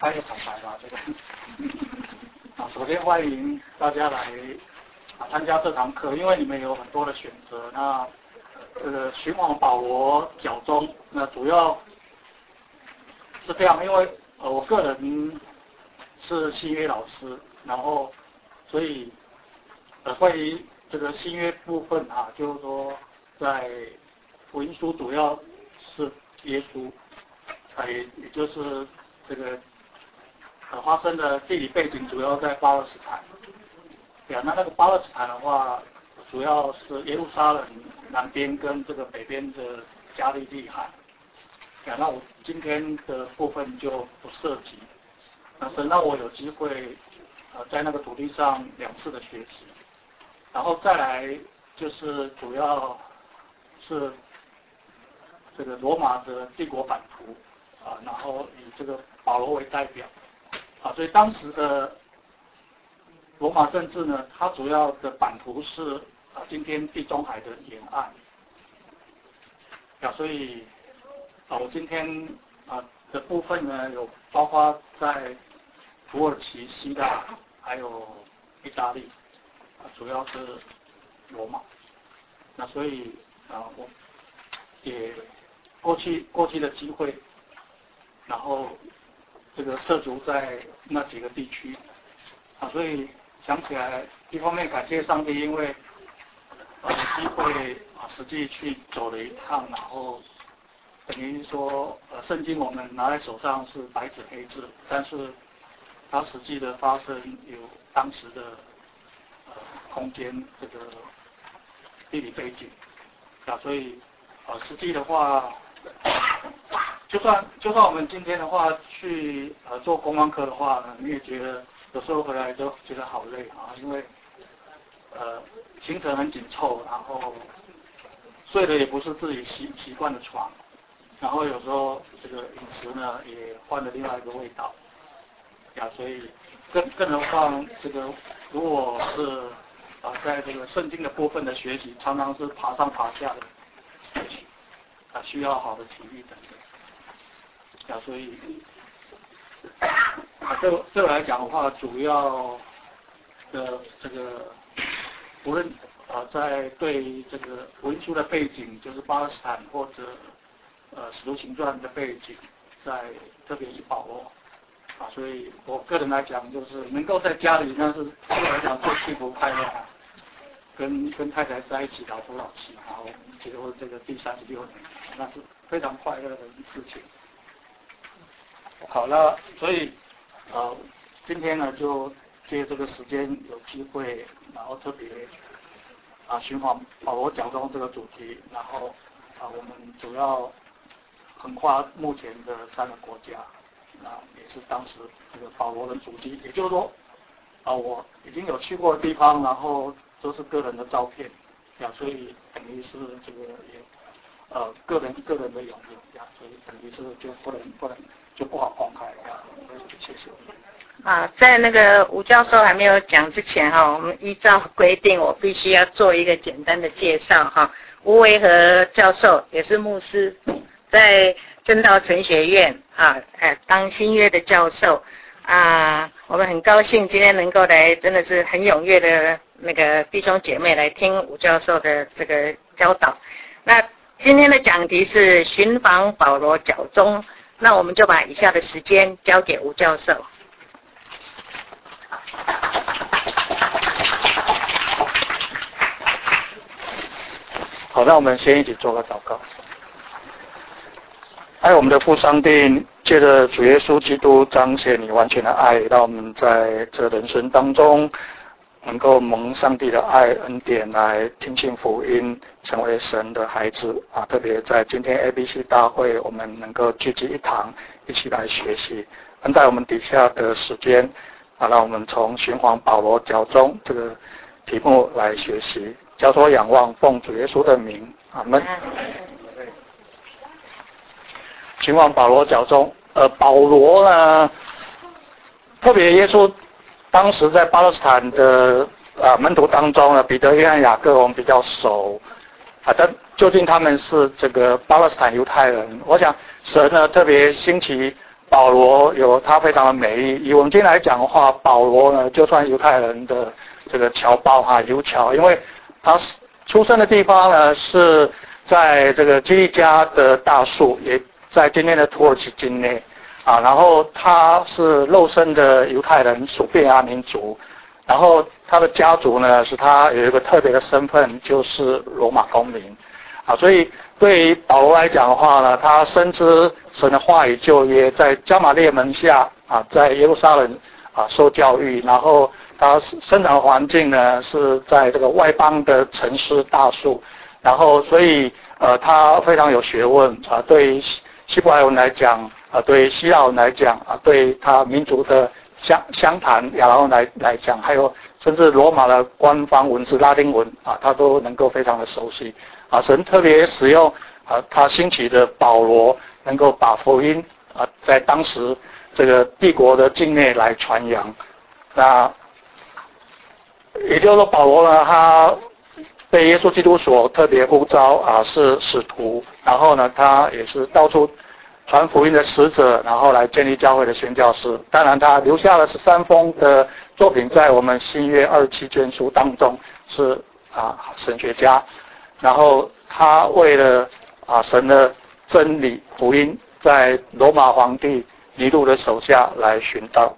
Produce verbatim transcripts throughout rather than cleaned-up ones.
开个场白吧，这个啊，首先欢迎大家来啊参加这堂课，因为你们有很多的选择。那这个循环保罗教宗，那主要是这样，因为呃我个人是新约老师，然后所以呃关于这个新约部分啊，就是说在福音书主要是耶稣，啊也也就是这个呃发生的地理背景主要在巴勒斯坦。对啊，那那个巴勒斯坦的话，主要是耶路撒冷南边跟这个北边的加利利海。对啊，那我今天的部分就不涉及。那神让我有机会呃在那个土地上两次的学习，然后再来就是主要是这个罗马的帝国版图啊，然后以这个保罗为代表啊，所以当时的罗马政治呢，它主要的版图是啊今天地中海的沿岸啊，所以啊我今天啊的部分呢有包括在土耳其、希腊还有意大利啊，主要是罗马。那所以啊我也过去过去的机会，然后这个涉足在那几个地区啊，所以想起来一方面感谢上帝，因为呃有机会啊实际去走了一趟，然后等于说呃圣经我们拿在手上是白纸黑字，但是它实际的发生有当时的呃空间这个地理背景啊，所以呃实际的话，就算就算我们今天的话去呃做公关科的话呢，你也觉得有时候回来都觉得好累啊，因为呃行程很紧凑，然后睡的也不是自己习习惯的床，然后有时候这个饮食呢也换了另外一个味道。呀，所以更更何况这个如果是啊在这个圣经的部分的学习，常常是爬上爬下的事情，啊需要好的体力等等。呀，所以啊对我对我来讲的话，主要的这个无论啊在对这个福音书的背景，就是巴勒斯坦或者呃使徒行传的背景，在特别是保罗。啊，所以我个人来讲，就是能够在家里，那是对我来讲最幸福快乐啊。跟跟太太在一起，老夫老妻，然后结婚这个第三十六年，那是非常快乐的事情。好了，所以呃，今天呢就借这个时间有机会，然后特别啊循环保罗讲中这个主题，然后啊我们主要横跨目前的三个国家。那也是当时这个保罗的足迹，也就是说，啊，我已经有去过的地方，然后都是个人的照片，呀，所以等于是这个也，呃，个人个人的拥有，呀，所以等于是就不能不能就不好公开，呀，谢谢。 啊，在那个吴教授还没有讲之前哈，我们依照规定，我必须要做一个简单的介绍哈。吴维和教授也是牧师，在正道神学院啊，呃，当新约的教授啊，我们很高兴今天能够来，真的是很踊跃的那个弟兄姐妹来听吴教授的这个教导。那今天的讲题是寻访保罗教宗，那我们就把以下的时间交给吴教授。 好，那我们先一起做个祷告。爱我们的父上帝，借着主耶稣基督彰显你完全的爱，让我们在这人生当中能够蒙上帝的爱恩典来听信福音，成为神的孩子啊！特别在今天 A B C 大会，我们能够聚集一堂，一起来学习。恩待我们底下的时间啊，让我们从循环保罗教宗这个题目来学习，交托仰望，奉主耶稣的名，阿们。循环保罗教宗，呃，保罗呢，特别耶稣当时在巴勒斯坦的啊门徒当中呢，彼得、约翰、雅各我们比较熟啊，但究竟他们是这个巴勒斯坦犹太人？我想神呢特别兴起保罗有他非常的美丽。以我们今天来讲的话，保罗呢，就算犹太人的这个侨胞哈，犹侨，因为他出生的地方呢是在这个基利家的大树，也在今天的土耳其境内啊。然后他是肉身的犹太人，属便雅悯族。然后他的家族呢，是他有一个特别的身份，就是罗马公民啊。所以对于保罗来讲的话呢，他深知神的话语旧约，在加马列门下啊，在耶路撒冷啊受教育，然后他生长环境呢是在这个外邦的城市大树，然后所以呃他非常有学问啊。对于希伯来文来讲啊，对于希腊文来讲啊，对他民族的相相谈亚兰文来来讲，还有甚至罗马的官方文字拉丁文啊，他都能够非常的熟悉啊。神特别使用啊他兴起的保罗，能够把福音啊在当时这个帝国的境内来传扬。那也就是说，保罗呢，他被耶稣基督所特别呼召啊，是使徒，然后呢，他也是到处传福音的使者，然后来建立教会的宣教士。当然，他留下了十三封的作品，在我们新约二十七卷书当中是啊神学家。然后他为了啊神的真理福音，在罗马皇帝尼禄的手下来殉道。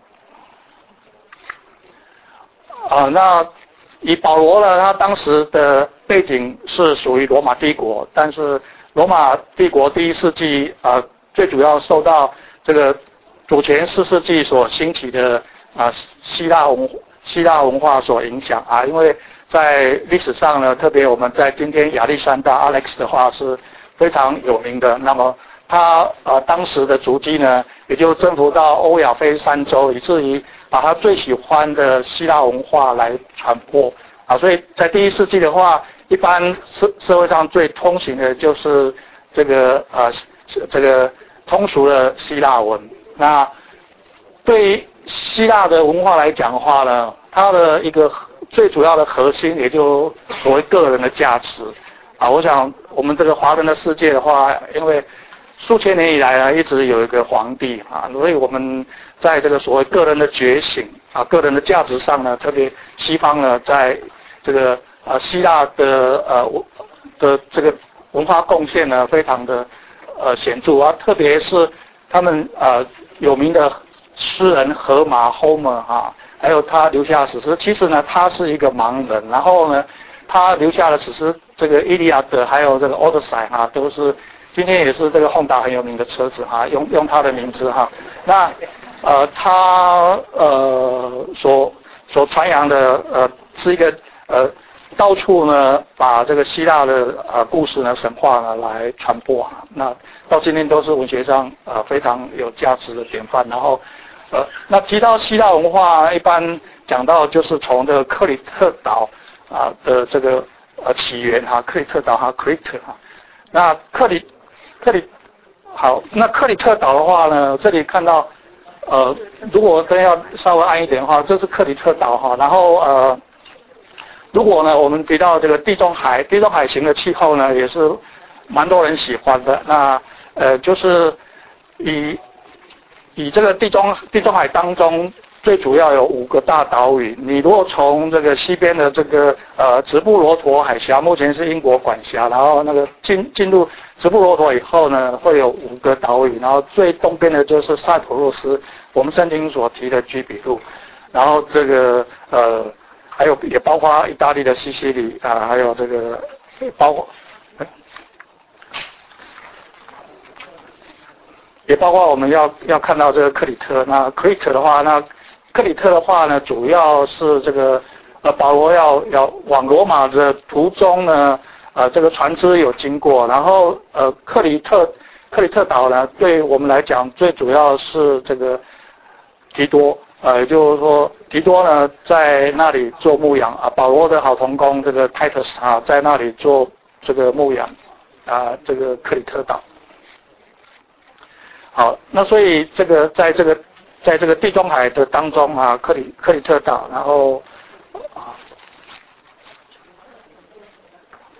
啊，那以保罗呢，他当时的背景是属于罗马帝国，但是罗马帝国第一世纪啊。最主要受到这个主前四世纪所兴起的啊希腊文希腊文化所影响啊，因为在历史上呢，特别我们在今天亚历山大 Alex 的话是非常有名的。那么他啊当时的足迹呢，也就征服到欧亚非三洲，以至于把他最喜欢的希腊文化来传播啊。所以在第一世纪的话，一般社社会上最通行的就是这个啊这个通俗的希腊文。那对于希腊的文化来讲的话呢，它的一个最主要的核心，也就所谓个人的价值啊。我想我们这个华人的世界的话，因为数千年以来呢，一直有一个皇帝啊，所以我们在这个所谓个人的觉醒啊，个人的价值上呢，特别西方呢，在这个啊希腊的呃的这个文化贡献呢，非常的呃显著啊，特别是他们呃有名的诗人荷马 Homer 啊，还有他留下的史诗。其实呢，他是一个盲人，然后呢，他留下的史诗这个《伊利亚德》还有这个《Odyssey》啊，都是今天也是这个Honda很有名的车子哈，用用他的名字哈。那呃，他呃所所传扬的呃是一个呃。到处呢，把这个希腊的呃故事呢、神话呢来传播啊，那到今天都是文学上呃非常有价值的典范。然后，呃，那提到希腊文化，一般讲到就是从这个克里特岛啊的这个呃起源哈，克里特岛哈 ，Crete 哈。那克里克里好，那克里特岛的话呢，这里看到呃，如果真要稍微暗一点的话，这是克里特岛哈，然后呃。如果呢，我们提到这个地中海，地中海型的气候呢，也是蛮多人喜欢的。那呃，就是以以这个地中地中海当中，最主要有五个大岛屿。你如果从这个西边的这个呃直布罗陀海峡，目前是英国管辖，然后那个进进入直布罗陀以后呢，会有五个岛屿，然后最东边的就是塞浦路斯，我们圣经所提的居比路，然后这个呃。还有也包括意大利的西西里啊，还有这个包括，也包括我们要要看到这个克里特。那克里特的话，那克里特的话呢，主要是这个呃保罗要要往罗马的途中呢，呃这个船只有经过，然后呃克里特克里特岛呢，对我们来讲最主要是这个提多。呃，也就是说，提多呢在那里做牧羊啊，保罗的好同工这个 Titus 啊，在那里做这个牧羊啊，这个克里特岛。好，那所以这个在这个在这个地中海的当中啊，克里克里特岛，然后啊，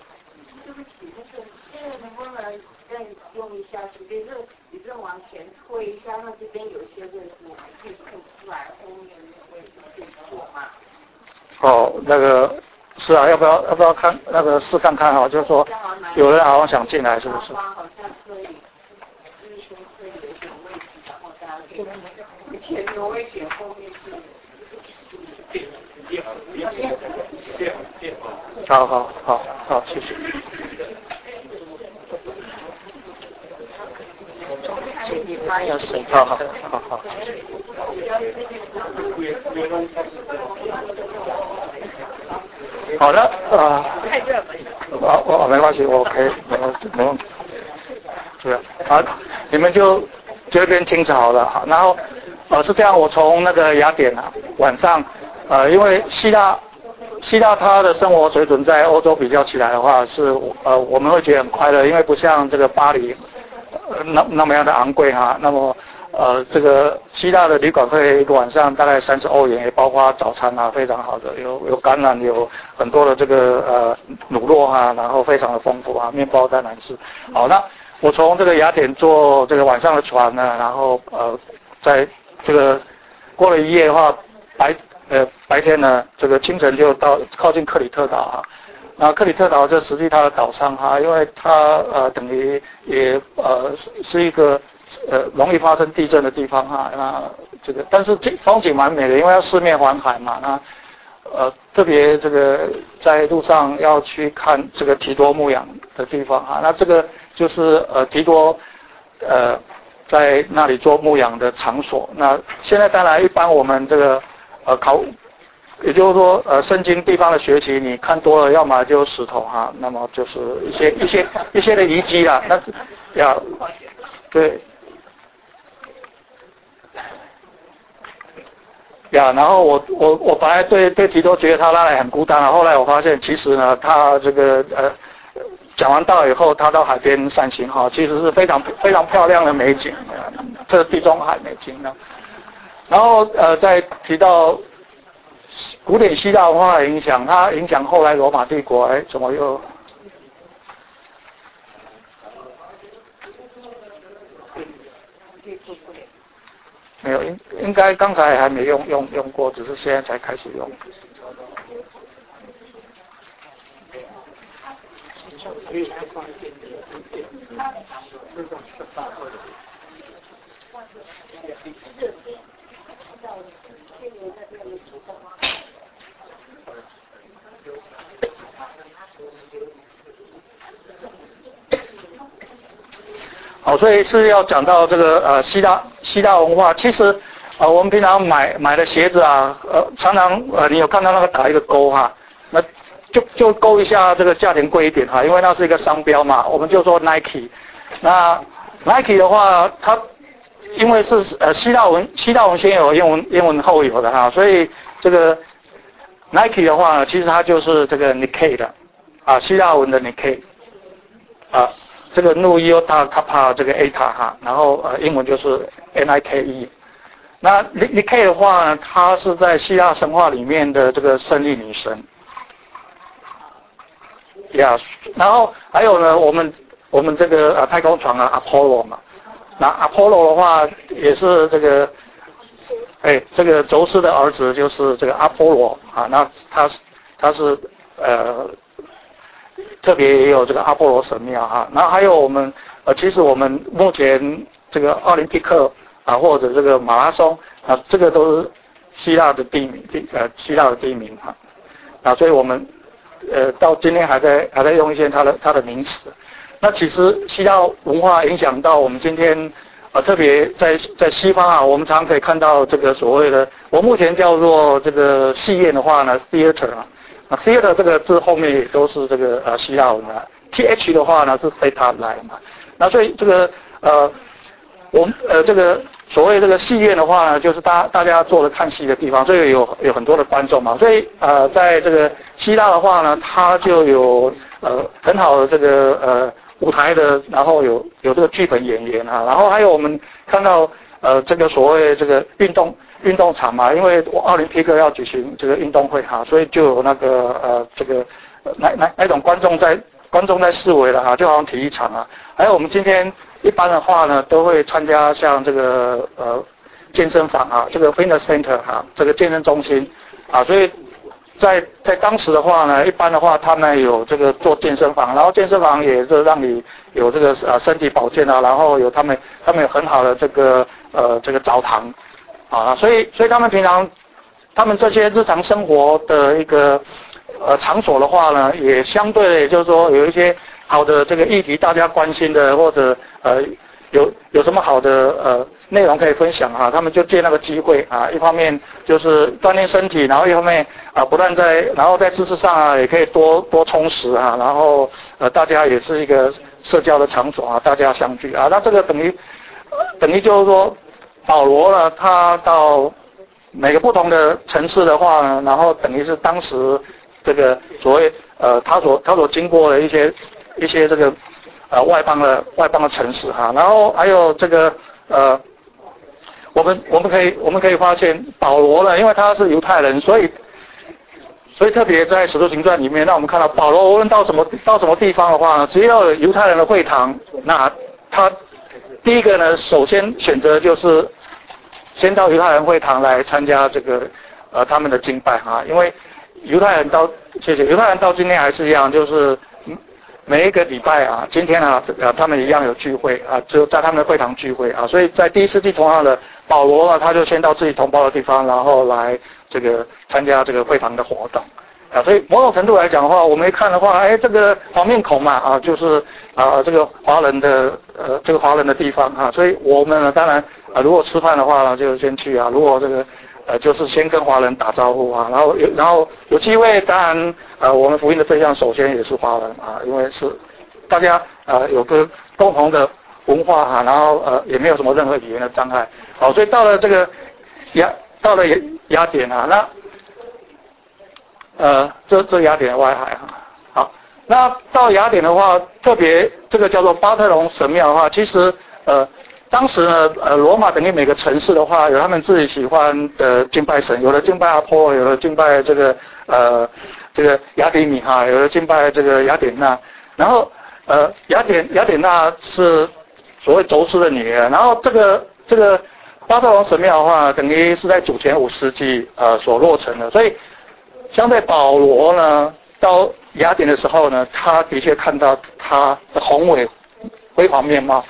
对不起，那个现在能不能再用一下？随便热，你这往前拖。 会一下，那这边有一些位置我们可以空出来，后面的位置可以做吗？ 哦，那个是啊，要不要要不要看那个试看看哈？就是说有人好像想进来，是不是？ 好像可以，就是说可以有一点位置，然后大家可以前面位选，后面是。 好好好好，谢谢。 他有水。 好好好好。好的啊。太热了。啊，我没关系，我可以，没问题，没问题。对，好，你们就这边听着好了，好，然后呃是这样，我从那个雅典啊，晚上呃因为希腊。希腊它的生活水准在欧洲比较起来的话，是呃我们会觉得很快乐，因为不像这个巴黎，呃、那那么样的昂贵哈。那么呃这个希腊的旅馆费一个晚上大概三十欧元，也包括早餐啊，非常好的，有有橄榄，有很多的这个呃乳酪啊，然后非常的丰富啊，面包当然是好。那我从这个雅典坐这个晚上的船呢，然后呃在这个过了一夜的话，白。呃，白天呢，这个清晨就到靠近克里特岛啊。那克里特岛这实际它的岛上哈，因为它呃等于也呃是一个呃容易发生地震的地方哈。那这个但是这风景蛮美的，因为要四面环海嘛。那呃特别这个在路上要去看这个提多牧羊的地方哈。那这个就是呃提多呃在那里做牧羊的场所。那现在当然一般我们这个。呃，考，也就是说，呃，圣经地方的学习，你看多了，要么就石头哈，那么就是一些一些一些的遗迹啦，那呀，对，呀，然后我我我本来对对提多觉得他那里很孤单啊，后来我发现其实呢，他这个呃讲完道以后，他到海边散心哈，其实是非常非常漂亮的美景，呃、这地中海美景呢。然后呃，再提到古典希腊文化的影响，它影响后来罗马帝国，哎，怎么又？没有，应应该刚才还没用用用过，只是现在才开始用。好，所以是要讲到这个呃希腊希腊文化。其实呃我们平常买买的鞋子啊，呃常常呃你有看到那个打一个勾哈，那就就勾一下这个价钱贵一点哈，因为那是一个商标嘛，我们就说 Nike。那 Nike 的话，它因为是呃希腊文希腊文先有，英文英文后有的哈，所以这个 Nike 的话呢，其实它就是这个 Nike 的啊，希腊文的 Nike 啊。这个努伊欧塔卡帕这个 A 塔哈，然后呃英文就是 N I K E。那 Nike 的话呢，它是在希腊神话里面的这个胜利女神。呀、yeah, 然后还有呢，我们我们这个呃太空船啊 Apollo 嘛，那 Apollo 的话也是这个，哎这个宙斯的儿子就是这个阿波罗啊，那他他是呃。特别也有这个阿波罗神庙哈，然后还有我们呃，其实我们目前这个奥林匹克啊，或者这个马拉松啊，这个都是希腊的地名，地呃希腊的地名哈，啊，所以我们呃到今天还在还在用一些它的它的名词。那其实希腊文化影响到我们今天呃，特别在在西方啊，我们常常可以看到这个所谓的，我目前叫做这个戏院的话呢 ，theater 啊。那 theater 这个字后面也都是这个呃希腊文啊 ，T H 的话呢是 theta 来嘛，那所以这个呃我们呃这个所谓这个戏院的话呢，就是大大家坐着看戏的地方，所以有有很多的观众嘛，所以呃在这个希腊的话呢，它就有呃很好的这个呃舞台的，然后有有这个剧本演员啊，然后还有我们看到呃这个所谓这个运动。运动场嘛，因为奥林匹克要举行这个运动会哈，所以就有那个呃这个那那那种观众在观众在示威了哈，就好像体育场啊。还有我们今天一般的话呢，都会参加像这个呃健身房啊，这个 fitness center 哈、啊，这个健身中心啊，所以在在当时的话呢，一般的话他们有这个做健身房，然后健身房也是让你有这个呃身体保健啊，然后有他们他们有很好的这个呃这个澡堂啊，所以所以他们平常他们这些日常生活的一个呃场所的话呢，也相对也就是说有一些好的这个议题大家关心的，或者呃有有什么好的呃内容可以分享啊，他们就借那个机会啊，一方面就是锻炼身体，然后一方面啊不但在然后在知识上啊也可以多多充实啊，然后呃大家也是一个社交的场所啊，大家相聚啊，那这个等于等于就是说保罗呢，他到每个不同的城市的话呢，然后等于是当时这个所谓呃他所他所经过的一些一些这个呃外邦的外邦的城市哈，然后还有这个呃我们我们可以我们可以发现保罗呢，因为他是犹太人，所以所以特别在使徒行传里面，让我们看到保罗无论到什么到什么地方的话呢，只要有犹太人的会堂，那他第一个呢，首先选择就是先到犹太人会堂来参加这个呃他们的敬拜哈，因为犹太人到谢谢犹太人到今天还是一样，就是每一个礼拜啊，今天啊呃他们一样有聚会啊，就在他们的会堂聚会啊，所以在第一世纪同样的保罗呢，他就先到自己同胞的地方，然后来这个参加这个会堂的活动。啊，所以某种程度来讲的话，我们一看的话，哎，这个黄面孔嘛，啊，就是啊这个华人的呃这个华人的地方啊，所以我们呢当然啊如果吃饭的话呢，就先去啊，如果这个呃就是先跟华人打招呼啊，然后有然后有机会，当然呃我们福音的对象首先也是华人啊，因为是大家呃有个共同的文化啊，然后呃也没有什么任何语言的障碍，好，所以到了这个雅到了雅雅典啊，那。呃，这这雅典的外海哈，好，那到雅典的话，特别这个叫做巴特隆神庙的话，其实呃，当时呢，呃，罗马等于每个城市的话，有他们自己喜欢的敬拜神，有的敬拜阿波，有的敬拜这个呃这个雅典米哈，有的敬拜这个雅典娜，然后呃雅典雅典娜是所谓宙斯的女儿，然后这个这个巴特隆神庙的话，等于是在主前五世纪呃所落成的，所以。相对保罗呢，到雅典的时候呢，他的确看到他的宏伟辉煌面貌。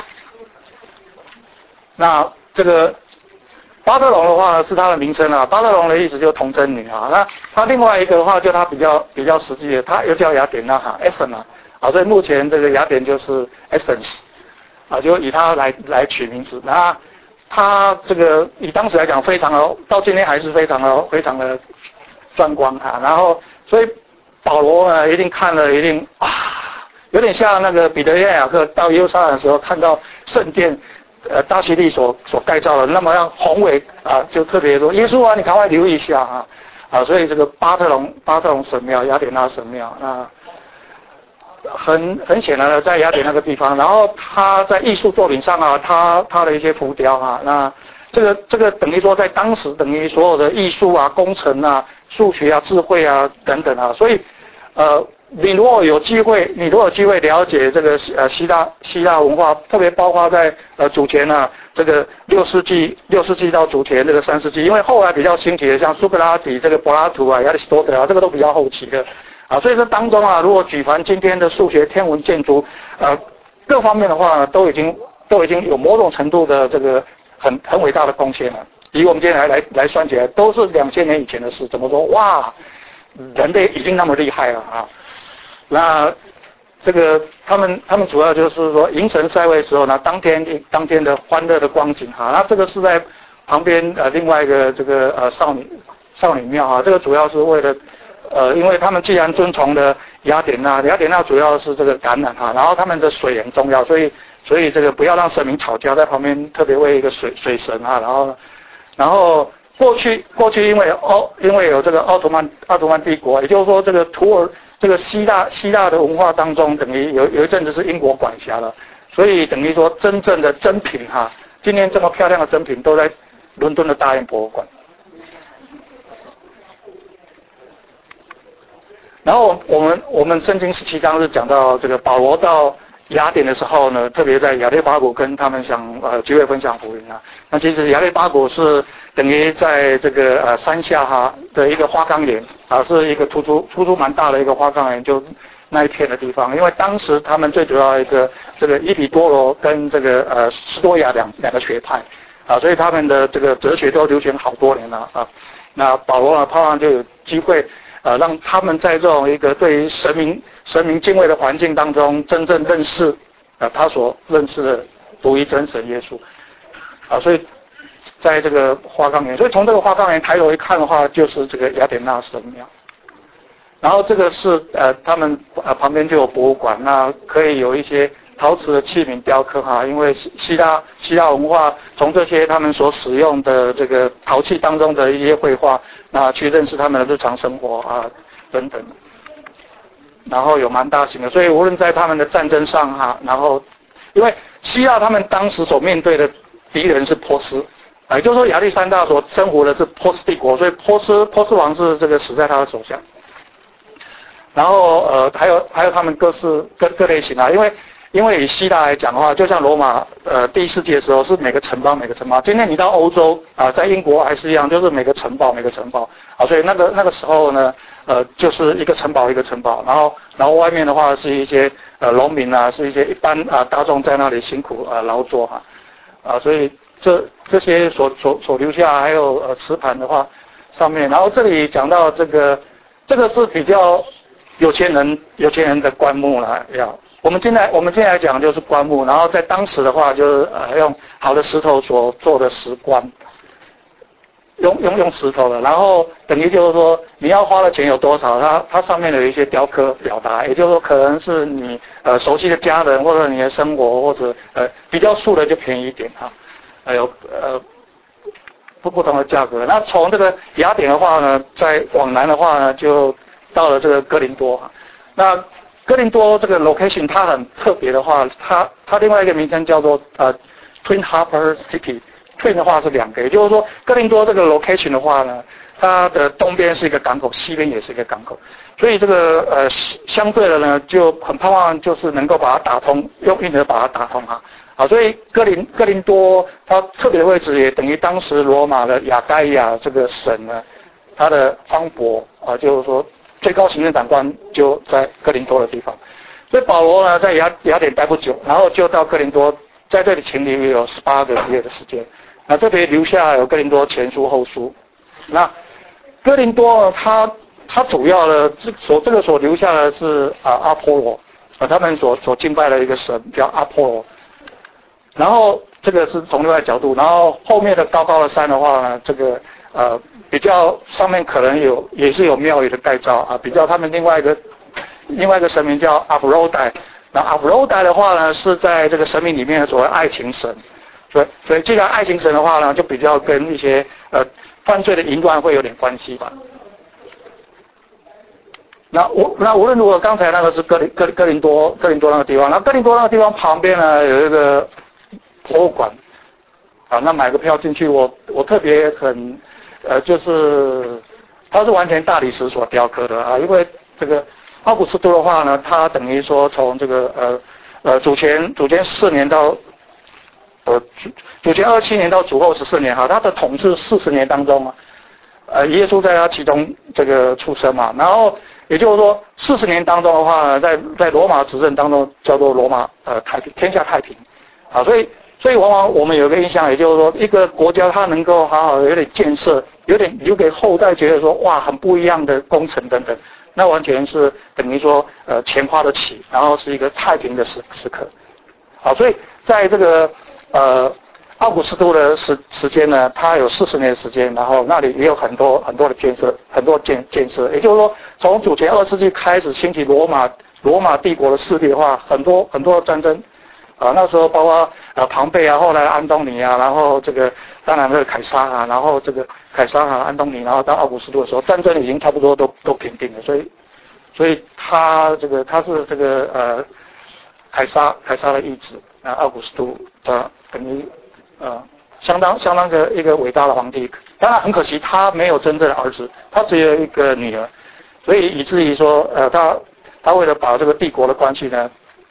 那这个巴特隆的话呢，是他的名称啊，巴特隆的意思就是童贞女啊。那他另外一个的话，就他比较比较实际的，他又叫雅典娜哈 ，Athens 啊，啊，所以目前这个雅典就是 Athens 啊，就以他来来取名字。那他这个以当时来讲，非常的，到今天还是非常的非常的。壮观啊，然后所以保罗呢一定看了一定啊，有点像那个彼得跟雅各到耶路撒冷的时候看到圣殿，呃大希律所所盖造的那么样宏伟啊，就特别说耶稣啊，你赶快留意一下啊啊，所以这个巴特隆巴特隆神庙、雅典娜神庙那很很显然的在雅典那个地方，然后他在艺术作品上啊，他他的一些浮雕啊，那这个这个等于说在当时等于所有的艺术啊、工程啊。数学啊、智慧啊等等啊，所以，呃，你如果有机会，你如果有机会了解这个呃希腊希腊文化，特别包括在呃主前啊这个六世纪六世纪到主前这个三世纪，因为后来比较兴起的像苏格拉底、这个柏拉图啊、亚里士多德啊，这个都比较后期的啊，所以这当中啊，如果举凡今天的数学、天文、建筑，呃，各方面的话呢，都已经都已经有某种程度的这个很很伟大的贡献了。以我们今天来来来算起来，都是两千年以前的事。怎么说？哇，人类已经那么厉害了啊！那这个他们他们主要就是说迎神赛位的时候呢，当天当天的欢乐的光景哈。那这个是在旁边呃另外一个这个呃少女少女庙啊，这个主要是为了呃，因为他们既然遵从了雅典娜，雅典娜主要是这个感染哈，然后他们的水很重要，所以所以这个不要让神明吵架，在旁边特别为一个水水神啊，然后。然后过去过去因为奥因为有这个奥图曼奥图曼帝国，也就是说这个土耳这个希腊希腊的文化当中，等于有有一阵子是英国管辖了，所以等于说真正的珍品哈，今天这么漂亮的珍品都在伦敦的大英博物馆。然后我们我们圣经十七章是讲到这个保罗到雅典的时候呢，特别在亚列巴谷跟他们想呃聚会分享福音啊。那其实亚列巴谷是等于在这个呃山下哈的一个花岗岩啊，是一个突出突出蛮大的一个花岗岩，就那一片的地方。因为当时他们最主要一个这个伊比多罗跟这个呃斯多亚两两个学派啊，所以他们的这个哲学都流传好多年了啊。那保罗呢，盼望就有机会。呃，让他们在这种一个对于神明、神明敬畏的环境当中，真正认识，呃，他所认识的独一真神耶稣，啊，所以在这个花岗岩，所以从这个花岗岩抬头一看的话，就是这个雅典娜神庙。然后这个是呃，他们呃旁边就有博物馆，那可以有一些陶瓷的器皿雕刻哈，因为希腊希腊文化从这些他们所使用的这个陶器当中的一些绘画，那去认识他们的日常生活啊等等。然后有蛮大型的，所以无论在他们的战争上哈，然后因为希腊他们当时所面对的敌人是波斯，也就是说亚历山大所征服的是波斯帝国，所以波斯波斯王是这个死在他的手下。然后呃还有还有他们各式各各类型啊，因为因为以希腊来讲的话，就像罗马呃第一世纪的时候是每个城邦每个城邦，今天你到欧洲啊、呃，在英国还是一样，就是每个城堡每个城堡啊，所以那个那个时候呢呃就是一个城堡一个城堡，然后然后外面的话是一些呃农民啊，是一些一般啊、呃、大众在那里辛苦啊、呃、劳作哈啊，所以这这些所所所留下还有呃瓷盘的话上面，然后这里讲到这个这个是比较有钱人有钱人的棺木了要。我们现在我们现在来讲就是棺木，然后在当时的话就是呃用好的石头所做的石棺，用用用石头的，然后等于就是说你要花的钱有多少，它它上面有一些雕刻表达，也就是说可能是你呃熟悉的家人或者你的生活或者呃比较素的就便宜一点哈，还有呃不不同的价格。那从这个雅典的话呢，再往南的话呢，就到了这个哥林多哈，那。哥林多这个 location 它很特别的话，它它另外一个名称叫做呃 Twin Harbor City。Twin 的话是两个，也就是说哥林多这个 location 的话呢，它的东边是一个港口，西边也是一个港口，所以这个呃相对的呢就很盼望就是能够把它打通，用运河把它打通哈。啊，所以哥林哥林多它特别的位置也等于当时罗马的亚该亚这个省呢，它的方伯啊，就是说。最高行政长官就在哥林多的地方，所以保罗呢在雅雅典待不久，然后就到哥林多，在这里停留有十八个月的时间。那这边留下有哥林多前书后书。那哥林多他他主要的这所这个所留下的是啊阿波罗啊，他们所所敬拜的一个神叫阿波罗。然后这个是从另外角度，然后后面的高高的山的话呢，这个呃。比较上面可能有也是有庙宇的盖造啊，比较他们另外一个另外一个神明叫阿弗罗代，那阿弗罗代的话呢是在这个神明里面所谓爱情神，所以所以既然爱情神的话呢，就比较跟一些呃犯罪的淫乱会有点关系吧。那无那无论如何，刚才那个是哥林哥哥林多哥林多那个地方，那哥林多那个地方旁边呢有一个博物馆，啊，那买个票进去，我我特别很。呃，就是它是完全大理石所雕刻的啊，因为这个奥古斯都的话呢，他等于说从这个呃呃主前主前四年到呃主主前二七年到主后十四年哈，他的统治四十年当中啊，呃耶稣在他其中这个出生嘛，然后也就是说四十年当中的话呢，在在罗马执政当中叫做罗马呃太平天下太平啊，所以。所以往往我们有个印象，也就是说，一个国家它能够好好的有点建设，有点留给后代觉得说，哇，很不一样的工程等等，那完全是等于说，呃，钱花得起，然后是一个太平的时时刻。好，所以在这个呃奥古斯都的时时间呢，它有四十年的时间，然后那里也有很多很多的建设，很多建建设，也就是说，从主前二世纪开始兴起罗马罗马帝国的势力的话，很多很多的战争。啊，那时候包括呃庞贝啊，后来安东尼啊，然后这个当然这个凯撒啊，然后这个凯撒啊、安东尼，然后到奥古斯都的时候，战争已经差不多都都平定了，所以所以他这个他是这个呃凯撒凯撒的义子啊，奥古斯都啊等于呃相当相当的一个伟大的皇帝。当然很可惜他没有真正的儿子，他只有一个女儿，所以以至于说呃他他为了把这个帝国的关系呢。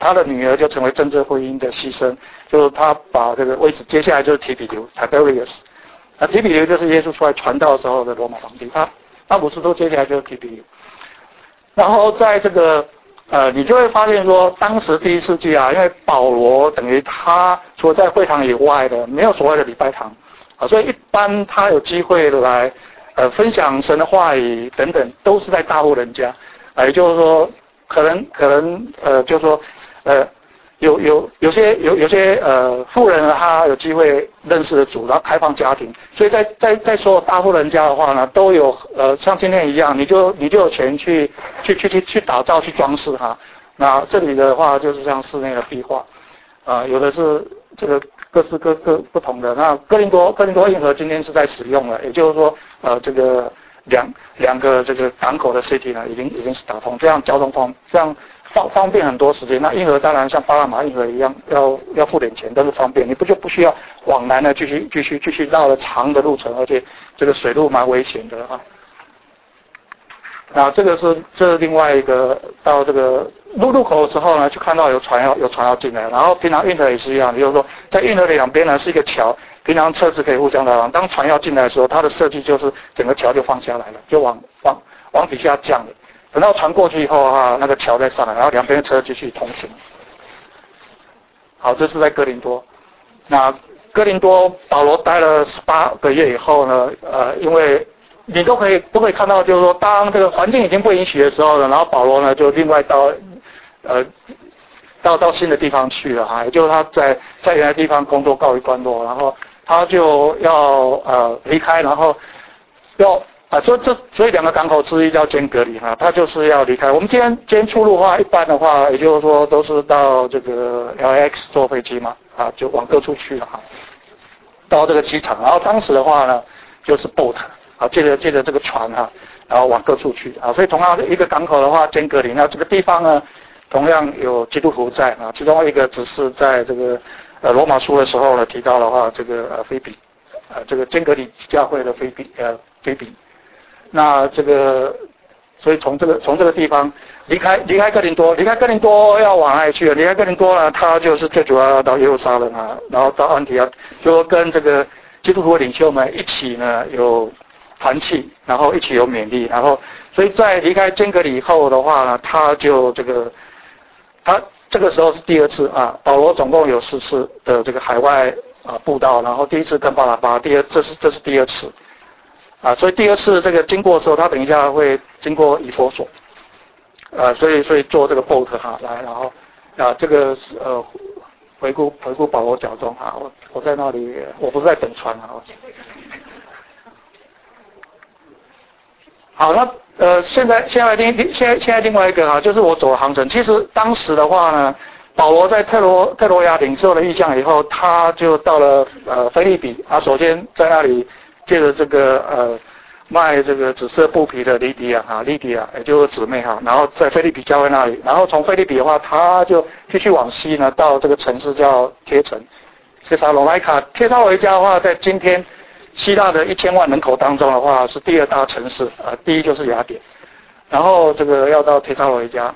他的女儿就成为政治婚姻的牺牲，就是他把这个位置接下来就是提比留 Tiberius， 那提比留就是耶稣出来传道时候的罗马皇帝，他他五十度接下来就是提比留。然后在这个呃，你就会发现说，当时第一世纪啊，因为保罗等于他除了在会堂以外的，没有所谓的礼拜堂啊，所以一般他有机会来呃分享神的话语等等，都是在大户人家，啊，也就是说，可能可能呃，就是说呃。有有有些有有些呃富人呢，他有机会认识了主，然后开放家庭，所以在在在所有大户人家的话呢，都有呃像今天一样，你就你就有钱去去去去去打造去装饰哈。那这里的话就是像室内的壁画，啊、呃、有的是这个各式各各不同的。那哥林多哥林多运河今天是在使用了，也就是说呃这个两两个这个港口的 city 呢已经已经是打通，这样交通方这样。方方便很多时间，那运河当然像巴拿马运河一样，要要付点钱，但是方便，你不就不需要往南呢继续继续继续绕了长的路程，而且这个水路蛮危险的啊。那这个是这是另外一个到这个入入口的时候呢，就看到有船要有船要进来，然后平常运河也是一样，就是说在运河的两边呢是一个桥，平常车子可以互相来往，当船要进来的时候，它的设计就是整个桥就放下来了，就往往往底下降了。等到船过去以后啊，那个桥再上来，然后两边的车继续通行。好，这是在哥林多。那哥林多保罗待了十八个月以后呢，呃，因为你都可以都可以看到，就是说，当这个环境已经不允许的时候呢，然后保罗呢就另外到呃到到新的地方去了哈，也就是他在在原来地方工作告一段落，然后他就要呃离开，然后要。啊，所以这所以两个港口之一叫间隔里哈，他就是要离开。我们今天今天出入的话，一般的话，也就是说都是到这个 L A X 坐飞机嘛，啊，就往各处去了哈，到这个机场。然后当时的话呢，就是 boat 啊，借着借着这个船哈，然后往各处去啊。所以同样一个港口的话，间隔里，那这个地方呢，同样有基督徒在啊，其中一个只是在这个呃罗马书的时候呢提到的话，这个呃菲比，呃这个间隔里教会的菲比呃菲比。那这个，所以从这个从这个地方离开离开哥林多，离开哥林多要往哪里去？离开哥林多呢，他就是最主要要到耶路撒冷啊，然后到安提阿，就跟这个基督徒领袖们一起呢有团契，然后一起有勉励，然后所以在离开间隔里以后的话呢，他就这个他这个时候是第二次啊，保罗总共有四次的这个海外啊布道，然后第一次跟巴拿巴，第二这是这是第二次。啊，所以第二次这个经过的时候，他等一下会经过以弗所，呃，所以所以坐这个 boat 哈来，然后啊这个呃回顾回顾保罗脚中哈，我我在那里，我不是在等船啊。好，那呃现在现在另现在现在另外一个哈，就是我走的航程。其实当时的话呢，保罗在特罗特罗亚领受了异象以后，他就到了呃腓立比啊，首先在那里。借着这个呃卖这个紫色布皮的利迪亚哈，利迪亚也就是姊妹哈，然后在腓立比教会那里，然后从腓立比的话，他就继续往西呢，到这个城市叫帖城，帖撒罗尼卡。帖撒罗尼迦的话，在今天希腊的一千万人口当中的话，是第二大城市啊、呃，第一就是雅典，然后这个要到帖撒罗尼迦。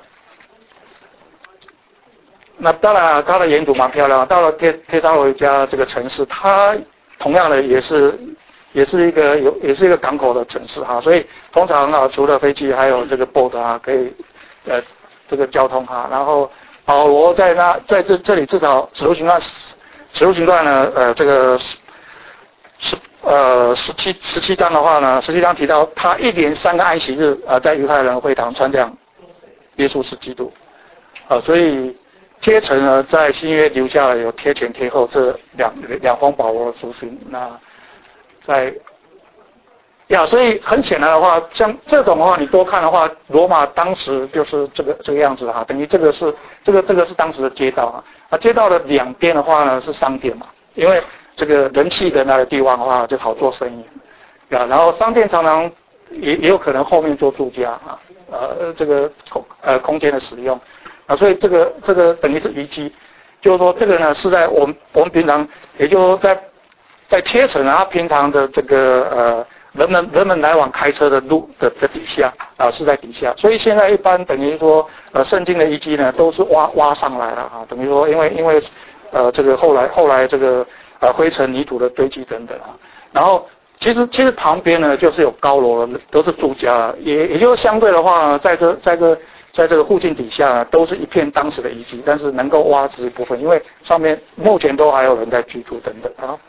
那当然，它的沿途蛮漂亮。到了帖帖撒罗尼迦这个城市，它同样的也是。也是一个有，也是一个港口的城市哈，所以通常啊，除了飞机，还有这个 boat 啊，可以呃这个交通哈。然后保罗在那在这这里至少使徒行传，使徒行传呢，呃这个十呃十七十七章的话呢，十七章提到他一连三个安息日啊、呃，在犹太人会堂传讲耶稣是基督啊、呃，所以帖城呢在新约留下了有贴前贴后这两两封保罗的书信那。在呀，所以很显然的话，像这种的话，你多看的话，罗马当时就是这个这个样子哈，等于这个是这个这个是当时的街道啊，啊街道的两边的话呢是商店嘛，因为这个人气的那个地方的话就好做生意，啊，然后商店常常也也有可能后面做住家啊，呃这个空呃空间的使用啊，所以这个这个等于是遗迹，就是说这个呢是在我们我们平常也就是在。在贴城啊，平常的这个呃人们人们来往开车的路的的底下啊，是在底下，所以现在一般等于说，呃，圣经的遗迹呢都是挖挖上来了啊，等于说因为因为呃这个后来后来这个呃灰尘泥土的堆积等等啊，然后其实其实旁边呢就是有高楼了，都是住家，也也就是相对的话呢，在这在这在这个附近底下呢，都是一片当时的遗迹，但是能够挖只一部分，因为上面目前都还有人在居住等等啊。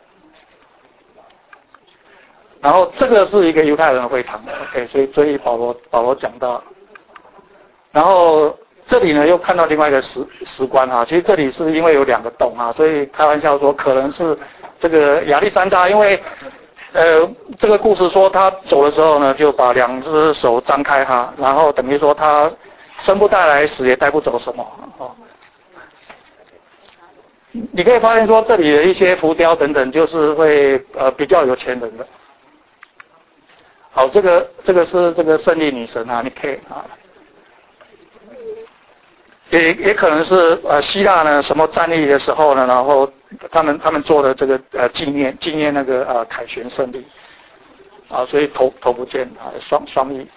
然后这个是一个犹太人的会堂 ，OK， 所以所以保罗保罗讲到，然后这里呢又看到另外一个石石棺啊，其实这里是因为有两个洞啊，所以开玩笑说可能是这个亚历山大，因为呃这个故事说他走的时候呢就把两只手张开哈，然后等于说他生不带来死也带不走什么哦。你可以发现说这里的一些浮雕等等就是会呃比较有钱人的。好，这个这个是这个胜利女神啊，你可以啊，也也可能是呃希腊呢什么战役的时候呢，然后他们他们做的这个呃纪念纪念那个呃凯旋胜利啊，所以头头不见啊，双双翼。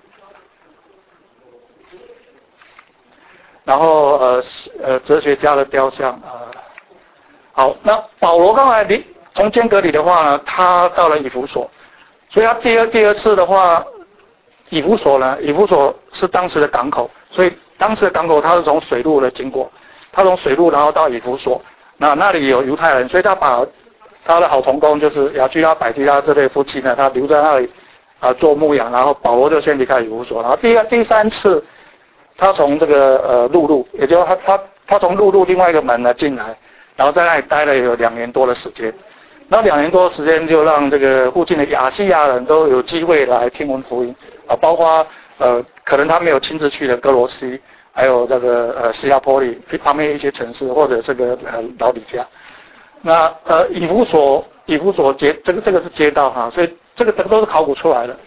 然后呃呃哲学家的雕像啊、呃，好，那保罗刚才离从间隔里的话呢，他到了以弗所。所以他第二第二次的话，以弗所呢，以弗所是当时的港口，所以当时的港口他是从水路的经过，他从水路然后到以弗所，那那里有犹太人，所以他把他的好同工就是雅居拉、百基拉这对夫妻呢，他留在那里啊、呃、做牧养，然后保罗就先离开以弗所，然后第二第三次他从这个呃陆路，也就是他他他从陆路另外一个门呢进来，然后在那里待了有两年多的时间。那两年多时间就让这个附近的亚细亚人都有机会来听闻福音啊，包括呃可能他没有亲自去的哥罗西，还有这个呃西亚波利旁边一些城市，或者这个呃老底家。那呃以弗所以弗所街这个这个是街道哈，所以这个都是考古出来的。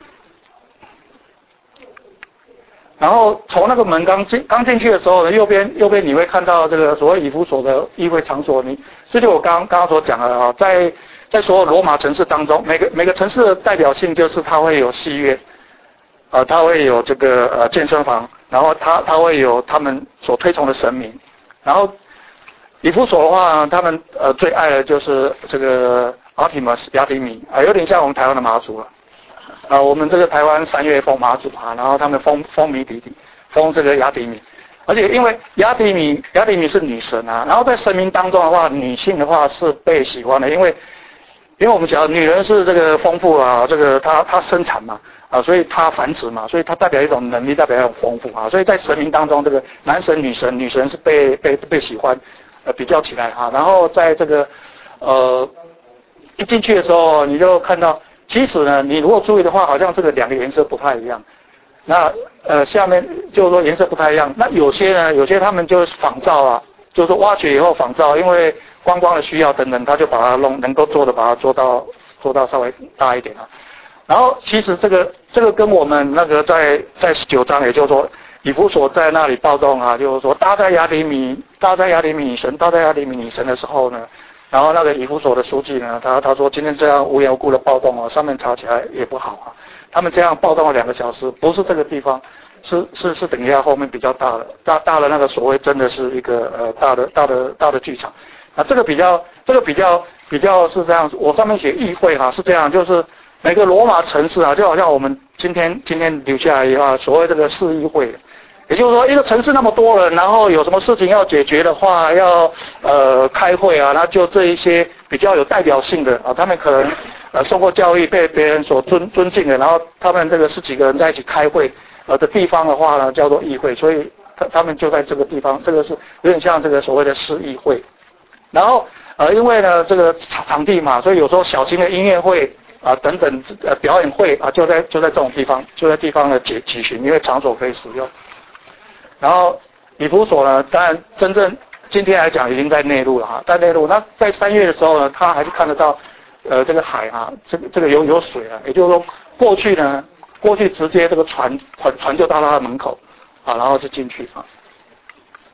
然后从那个门刚进刚进去的时候呢，右边右边你会看到这个所谓以弗所的议会场所，你这就我刚刚刚所讲的啊，在在所有罗马城市当中，每个每个城市的代表性就是它会有戏院，呃，它会有这个呃健身房，然后它它会有他们所推崇的神明，然后以弗所的话，他们呃最爱的就是这个 Artemis 亚提米啊，有点像我们台湾的妈祖了。啊，我们这个台湾三月封妈祖啊，然后他们封封迷弟弟，封这个雅典米，而且因为雅典米雅典米是女神啊，然后在神明当中的话，女性的话是被喜欢的，因为因为我们讲女人是这个丰富啊，这个她她生产嘛啊，所以她繁殖嘛，所以她代表一种能力，代表一种丰富啊，所以在神明当中，这个男神女神女神是被被被喜欢，呃比较起来啊，然后在这个呃一进去的时候，你就看到。其实呢，你如果注意的话，好像这个两个颜色不太一样。那呃，下面就是说颜色不太一样。那有些呢，有些他们就是仿照啊，就是挖掘以后仿照，因为观光的需要等等，他就把它弄能够做的把它做到做到稍微大一点啊。然后其实这个这个跟我们那个在在十九章，也就是说以弗所在那里暴动啊，就是说搭在雅典米搭在雅典米女神搭在雅典米女神的时候呢。然后那个以弗所的书记呢，他他说今天这样无缘无故的暴动啊，上面查起来也不好啊。他们这样暴动了两个小时，不是这个地方，是是是等一下后面比较大的大大的那个所谓真的是一个呃大的大的大的剧场。啊，这个比较这个比较比较是这样，我上面写议会哈、啊、是这样，就是每个罗马城市啊，就好像我们今天今天留下来以后，所谓这个市议会。也就是说，一个城市那么多人，然后有什么事情要解决的话，要呃开会啊，那就这一些比较有代表性的啊，他们可能呃受过教育，被别人所尊尊敬的，然后他们这个十几个人在一起开会呃的地方的话呢，叫做议会，所以他他们就在这个地方，这个是有点像这个所谓的市议会。然后呃，因为呢这个场场地嘛，所以有时候小型的音乐会啊、呃、等等呃表演会啊，就在就在这种地方，就在地方的举举行，因为场所可以使用。然后以弗所呢，当然真正今天来讲已经在内陆了哈，在内陆。那在三月的时候呢，他还是看得到，呃，这个海啊，这个这个有有水啊，也就是说过去呢，过去直接这个船船船就到他的门口，啊，然后就进去啊。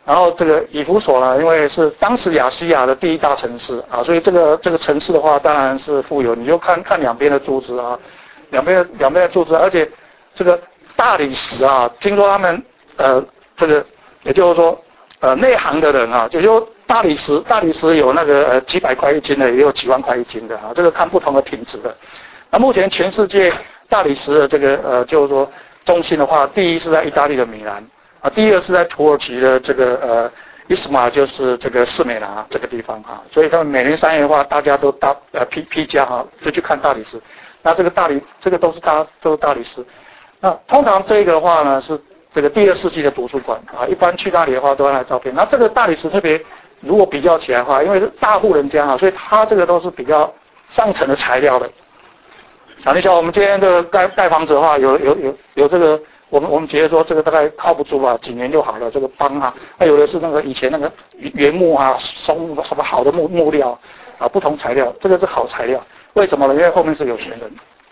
然后这个以弗所呢，因为是当时亚细亚的第一大城市啊，所以这个这个城市的话，当然是富有。你就看看两边的柱子啊，两边两边的柱子，而且这个大理石啊，听说他们呃这个也就是说呃内行的人啊，就说大理石大理石有那个呃几百块一斤的，也有几万块一斤的啊，这个看不同的品质的。那目前全世界大理石的这个呃就是说中心的话，第一是在意大利的米兰。啊，第一个是在土耳其的这个呃伊斯马，就是这个士美拿这个地方哈、啊，所以他们每年三月的话，大家都大呃批批家哈，就去看大理石。那这个大理这个都是大都是大理石。那通常这个的话呢是这个第二世纪的图书馆啊，一般去那里的话都要来照片。那这个大理石特别如果比较起来的话，因为是大户人家啊，所以它这个都是比较上层的材料的。啊，你想我们今天这个盖盖房子的话，有有有有这个。我们我们觉得说这个大概靠不住吧，几年就好了。这个帮啊，那有的是那个以前那个原木啊、松什么好的木木料啊，不同材料，这个是好材料。为什么呢？因为后面是有钱人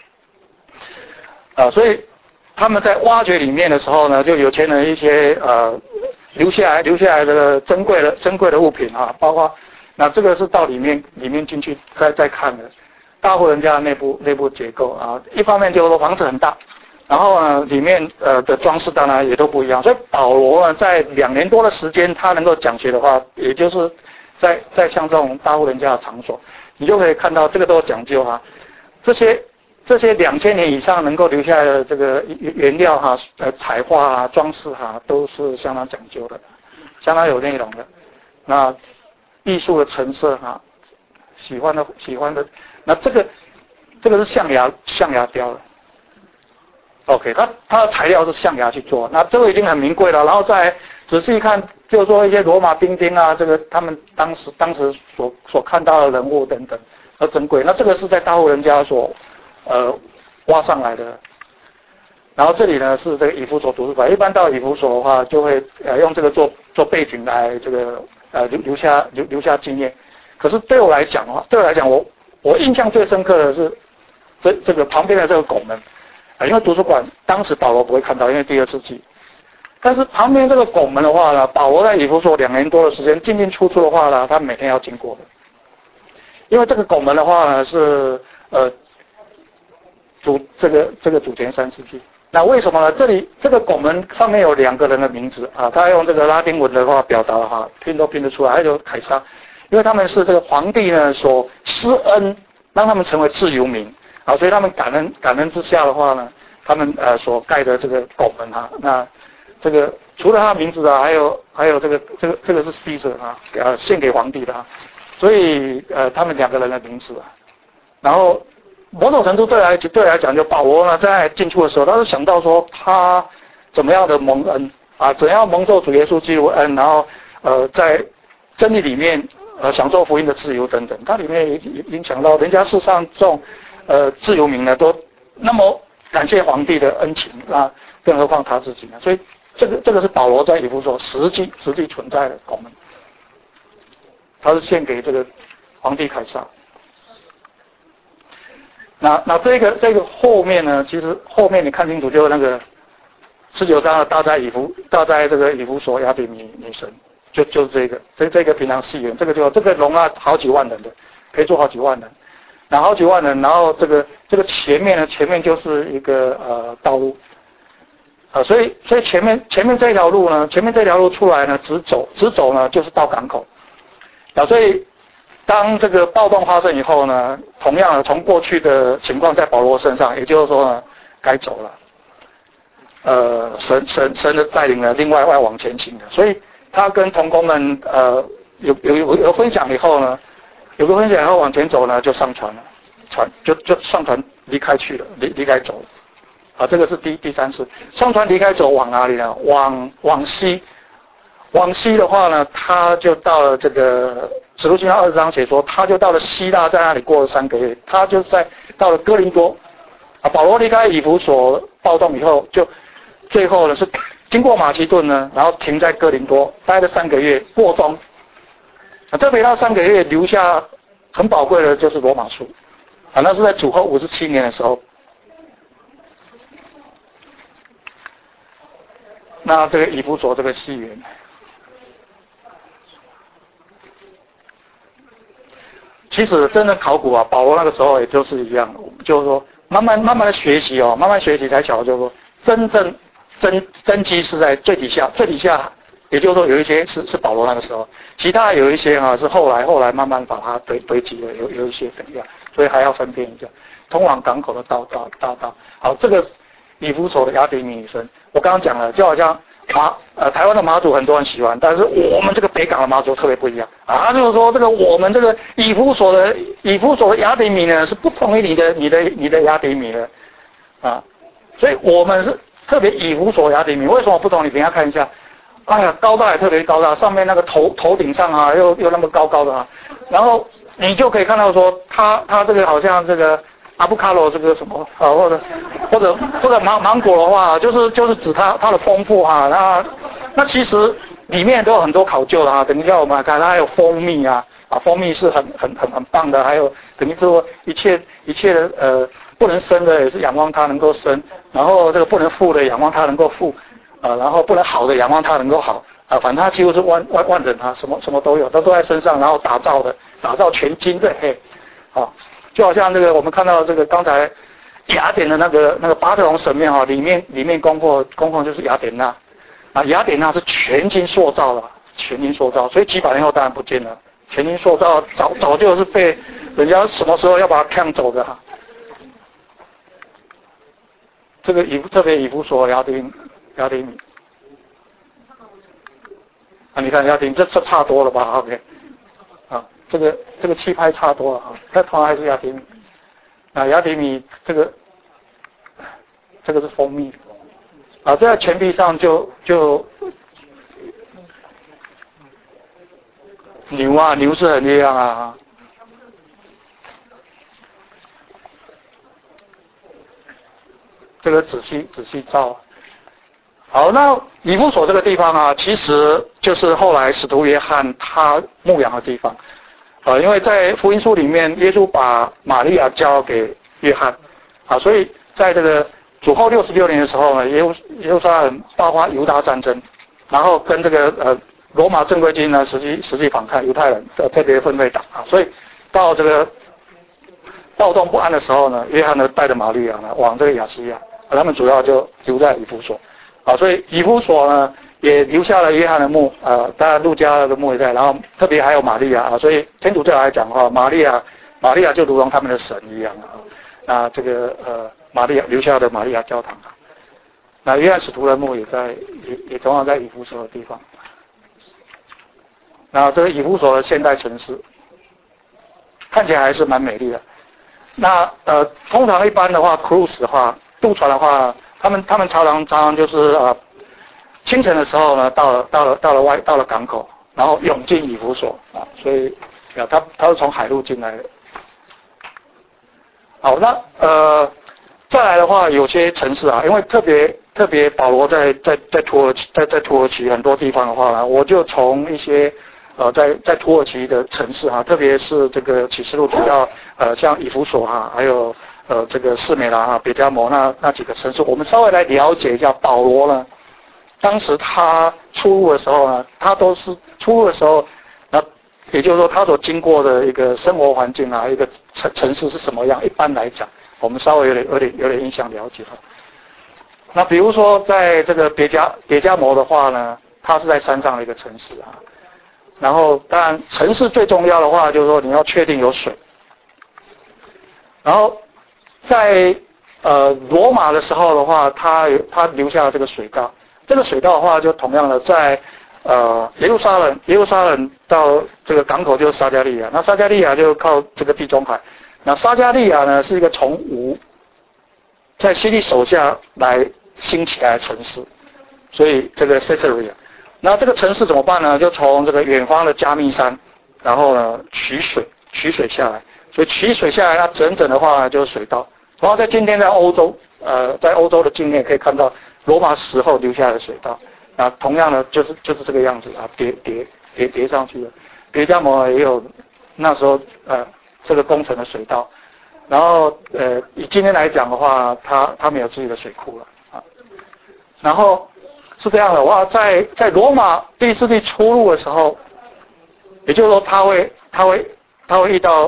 啊，所以他们在挖掘里面的时候呢，就有钱人一些呃留下来留下来的珍贵的珍贵的物品啊，包括那这个是到里面里面进去再再看的，大户人家的内部内部结构啊，一方面就是说房子很大。然后呢，里面呃的装饰当然也都不一样，所以保罗呢在两年多的时间，他能够讲学的话，也就是在在像这种大户人家的场所，你就可以看到这个都有讲究哈、啊，这些这些两千年以上能够留下来的这个原料哈、啊，呃彩画啊、装饰哈、啊，都是相当讲究的，相当有内容的。那艺术的成色哈、啊，喜欢的喜欢的，那这个这个是象牙象牙雕的。OK， 它它的材料是象牙去做，那这个已经很名贵了。然后再仔细看，就是说一些罗马兵丁啊，这个他们当时当时所所看到的人物等等，很珍贵。那这个是在大户人家所呃挖上来的。然后这里呢是这个以弗所图书馆，一般到以弗所的话，就会呃用这个做做背景来这个呃留留下留留下经验。可是对我来讲的话，对我来讲，我我印象最深刻的是这这个旁边的这个拱门。因为图书馆当时保罗不会看到，因为第二世纪。但是旁边这个拱门的话呢，保罗在以弗所两年多的时间进进出出的话呢，他每天要经过的。因为这个拱门的话呢是呃主这个这个主前三世纪。那为什么呢？这里这个拱门上面有两个人的名字啊，他用这个拉丁文的话表达哈，拼都拼得出来，还有凯撒，因为他们是这个皇帝呢所施恩，让他们成为自由民。啊，所以他们感恩感恩之下的话呢，他们呃所盖的这个拱门啊，那这个除了他的名字啊，还有还有这个这个这个是 Caesar 啊，呃献给皇帝的啊，所以呃他们两个人的名字啊，然后某种程度对来对来讲，就保罗呢在进出的时候，他是想到说他怎么样的蒙恩啊，怎样蒙受主耶稣基督恩，然后呃在真理里面呃享受福音的自由等等，它里面影影响到人家世上这种。呃，自由民呢都那么感谢皇帝的恩情啊，更何况他自己呢？所以这个这个是保罗在以弗所实际实际存在的拱门，他是献给这个皇帝凯撒。那那这个这个后面呢，其实后面你看清楚，就是那个十九章的大在以弗大在这个以弗所亚比米女神，就就是这个这这个平常戏园，这个就这个容纳好几万人的，可以坐好几万人。然后好几万人，然后这个这个前面呢，前面就是一个呃道路，啊、呃，所以所以前面前面这条路呢，前面这条路出来呢，直走直走呢就是到港口，啊，所以当这个暴动发生以后呢，同样的从过去的情况在保罗身上，也就是说呢，该走了，呃，神神神的带领呢，另外外往前行的，所以他跟同工们呃有有有有分享以后呢。有个分享以后往前走呢，就上船了，船就就上船离开去了，离离开走了，啊，这个是第第三次上船离开走往哪里呢？往往西，往西的话呢，他就到了这个使徒行传二十章写说，他就到了希腊，在那里过了三个月，他就在到了哥林多，啊，保罗离开以弗所暴动以后，就最后呢是经过马其顿呢，然后停在哥林多待了三个月过冬。啊，特别那三个月留下很宝贵的就是罗马书，啊，那是在主后五十七年的时候。那这个以弗所这个戏园， 其实真的考古啊，保罗那个时候也就是一样，就是说慢慢慢慢的学习哦，慢慢学习才晓得，就是说真正真真基是在最底下，最底下，也就是说有一些是是保罗那个时候，其他有一些啊是后来后来慢慢把它堆堆积的，有有一些怎样，所以还要分辨一下。通往港口的道道道道，好，这个以弗所的雅典女神，我刚刚讲了，就好像马呃台湾的马祖很多人喜欢，但是我们这个北港的马祖特别不一样啊，就是说这个我们这个以弗所的以弗所的雅典米呢是不同于你的你的你的雅典米的啊，所以我们是特别以弗所雅典米，为什么不同？你等一下看一下，哎呀，高大也特别高大，上面那个头头顶上啊又又那么高高的啊，然后你就可以看到说它它这个好像这个。阿布卡罗这个什么啊，或者或者或者芒芒果的话，就是就是指它它的丰富啊，那那其实里面都有很多考究的啊。等一下我们来看，它还有蜂蜜啊，啊蜂蜜是很很很很棒的，还有等于说一切一切的呃不能生的也是仰望它能够生，然后这个不能富的仰望它能够富啊，然后不能好的仰望它能够好啊，反正它几乎是万万万人啊，什么什么都有，都都在身上，然后打造的打造全金的嘿，好。就好像这个我们看到这个刚才雅典的那个那个巴特龙神庙哈，里面里面供奉供奉就是雅典娜啊，雅典娜是全金塑造的，全金塑造，所以几百年后当然不见了，全金塑造早早就是被人家什么时候要把它抢走的哈。这个以特别以弗所雅典雅典米啊，你看雅典这这差多了吧 ？OK。这个这个气派差多了啊，但同样还是雅典米啊，雅典米这个这个是蜂蜜啊，这在钱币上就就牛啊，牛是很厉害啊。这个仔细仔细照。好，那以弗所这个地方啊，其实就是后来使徒约翰他牧养的地方。呃，因为在福音书里面，耶稣把玛利亚交给约翰，啊，所以在这个主后六十六年的时候呢，耶路耶路撒冷爆发犹大战争，然后跟这个呃罗马正规军呢实际实际反抗犹太人，呃特别分队打啊，所以到这个暴动不安的时候呢，约翰呢带着玛利亚呢往这个亚细亚，啊、他们主要就留在以弗所，啊，所以以弗所呢。也留下了约翰的墓，呃，当然路加的墓也在，然后特别还有玛利亚啊，所以天主教来讲的话，玛利亚，玛利亚就如同他们的神一样啊，那这个呃，玛利亚留下的玛利亚教堂啊，那约翰使徒的墓也在，也也同样在以弗所的地方，然后这个以弗所的现代城市，看起来还是蛮美丽的。那呃，通常一般的话 ，cruise 的话，渡船的话，他们他们常常常常就是呃。清晨的时候呢，到了到了到了外到了港口，然后涌进以弗所啊，所以啊，他他是从海路进来的。好，那呃，再来的话，有些城市啊，因为特别特别保罗在在在土耳其在在土耳其很多地方的话呢，我就从一些呃在在土耳其的城市啊，特别是这个启示录提到呃像以弗所哈、啊，还有呃这个士美拉哈、别加摩那那几个城市，我们稍微来了解一下保罗呢。当时他出入的时候呢，他都是出入的时候，那也就是说他所经过的一个生活环境啊，一个城城市是什么样？一般来讲，我们稍微有点有点有点印象了解哈。那比如说在这个别加别加摩的话呢，它是在山上的一个城市啊。然后当然城市最重要的话，就是说你要确定有水。然后在呃罗马的时候的话，他他留下了这个水道。这个水道的话，就同样的在呃耶路撒冷，耶路撒冷到这个港口就是撒加利亚，那撒加利亚就靠这个地中海，那撒加利亚呢是一个从无在希律手下来兴起来的城市，所以这个 Caesarea， 那这个城市怎么办呢？就从这个远方的加密山，然后呢取水，取水下来，所以取水下来，它整整的话呢就是水道，然后在今天在欧洲，呃，在欧洲的境内可以看到。罗马时候留下的水道，啊，同样的就是就是这个样子啊，叠叠叠叠上去的。别加摩也有那时候呃这个工程的水道，然后呃以今天来讲的话，它它没有自己的水库了啊。然后是这样的，哇，在在罗马第四地出入的时候，也就是说他会他会他会遇到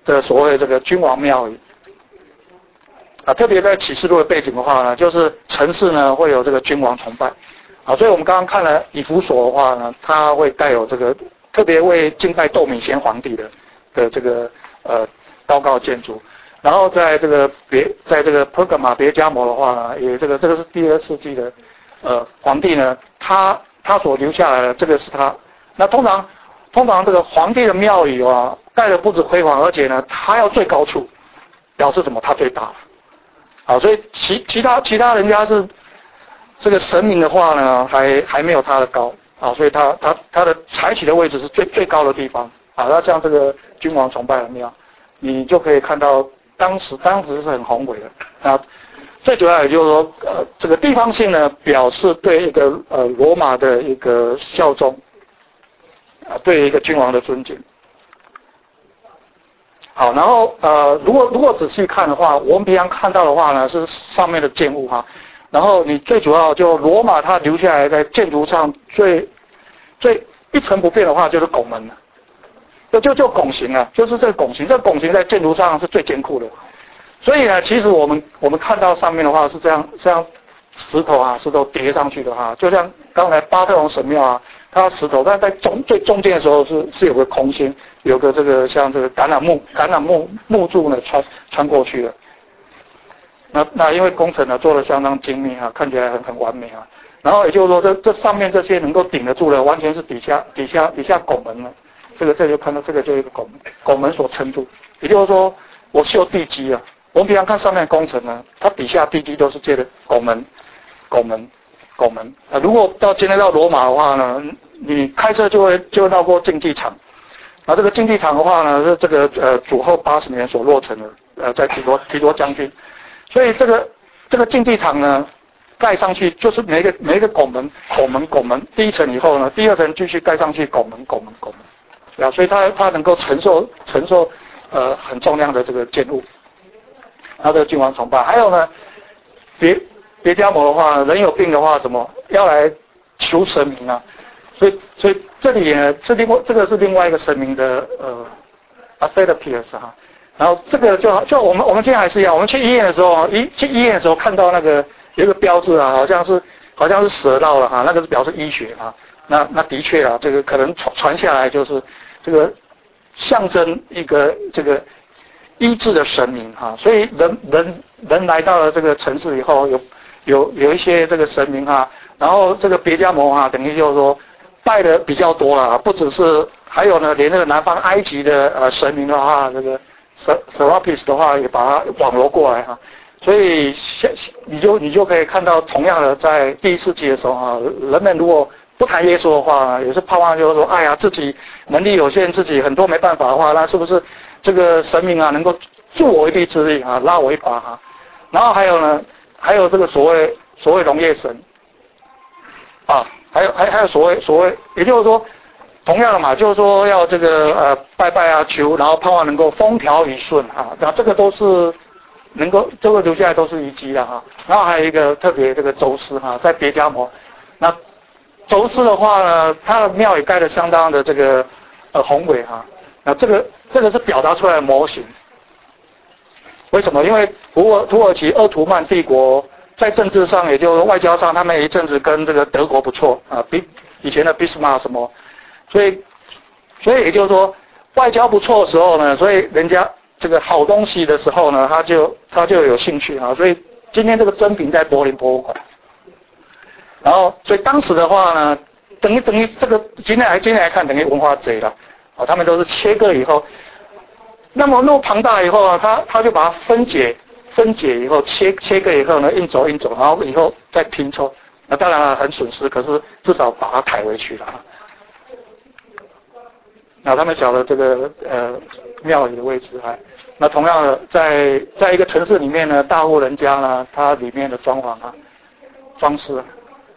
的所谓这个君王庙宇。啊，特别在启示录的背景的话呢，就是城市呢会有这个君王崇拜，啊，所以我们刚刚看了以弗所的话呢，它会带有这个特别为敬拜窦米先皇帝的的这个呃祷告建筑，然后在这个别在这个波格马别加摩的话呢，也这个这个是第二世纪的呃皇帝呢，他他所留下来的这个是他，那通常通常这个皇帝的庙宇啊，盖的不止辉煌，而且呢，他要最高处，表示什么？他最大。好，所以其其他其他人家是这个神明的话呢，还还没有他的高啊，所以他他他的采取的位置是最最高的地方啊。那像这个君王崇拜的庙，你就可以看到当时当时是很宏伟的啊。最主要也就是说，呃，这个地方性呢，表示对一个呃罗马的一个效忠啊，对一个君王的尊敬。好，然后呃，如果如果仔细看的话，我们平常看到的话呢，是上面的建物哈。然后你最主要就罗马它留下来在建筑上最最一成不变的话，就是拱门了。就就就拱形啊，就是这个拱形，这个拱形在建筑上是最坚固的。所以呢，其实我们我们看到上面的话是这样，这样石头啊，石头叠上去的哈，就像刚才巴特龙神庙啊。它石头，但在中最中间的时候是是有个空心，有个这个像这个橄榄木橄榄木木柱呢穿穿过去的。那那因为工程呢做得相当精密啊，看起来很很完美啊。然后也就是说，这这上面这些能够顶得住的，完全是底下底下底下拱门了。这个这就看到这个就一个拱门拱门所撑住。也就是说，我修地基啊，我们平常看上面工程呢，它底下地基都是借的拱门拱门。拱门啊，如果到今天到罗马的话呢，你开车就会就会绕过竞技场，啊，这个竞技场的话呢是这个呃主后八十年所落成的，呃，在提多提多将军，所以这个这个竞技场呢盖上去就是每一个每一个拱门拱门拱门，第一层以后呢，第二层继续盖上去拱门拱门拱门，啊，所以它它能够承受承受呃很重量的这个建物，它的君王崇拜，还有呢别。别加摩的话，人有病的话，怎么要来求神明啊？所以，所以这里呢是另外这个是另外一个神明的呃 Asclepius 哈。然后这个就就我们我们现在还是一样，我们去医院的时候，医去医院的时候看到那个有一个标志啊，好像是好像是蛇绕了哈，那个是表示医学啊。那那的确啊，这个可能传传下来就是这个象征一个这个医治的神明哈。所以人人人来到了这个城市以后有。有有一些这个神明啊，然后这个别加摩啊，等于就是说拜的比较多了，不只是还有呢，连那个南方埃及的呃神明的话，这个 Serapis 的话也把它网罗过来哈，所以你就你就可以看到，同样的在第一世纪的时候啊，人们如果不谈耶稣的话，也是盼望就是说，哎呀，自己能力有限，自己很多没办法的话，那是不是这个神明啊能够助我一臂之力啊，拉我一把哈？然后还有呢。还有这个所谓所谓农业神，啊，还有还还有所谓所谓，也就是说，同样的嘛，就是说要这个呃拜拜啊求，然后盼望能够风调雨顺啊，那这个都是能够这个留下来都是遗迹的哈。然后还有一个特别这个宙斯哈，在别加摩，那宙斯的话呢，他的庙也盖得相当的这个呃宏伟哈。那这个这个是表达出来的模型。为什么？因为土耳土耳其鄂图曼帝国在政治上，也就是外交上，他们一阵子跟这个德国不错啊，比以前的俾斯麦什么，所以所以也就是说，外交不错的时候呢，所以人家这个好东西的时候呢，他就他就有兴趣啊。所以今天这个珍品在柏林博物馆，然后所以当时的话呢，等于等于这个今天来今天来看，等于文化贼了啊，他们都是切割以后。那么那么庞大以后啊，他他就把它分解分解以后切切割以后呢，运走运走，然后以后再拼凑，那当然很损失，可是至少把它抬回去了。那他们晓得这个呃庙宇的位置还，那同样的在在一个城市里面呢，大户人家呢，它里面的装潢啊装饰啊。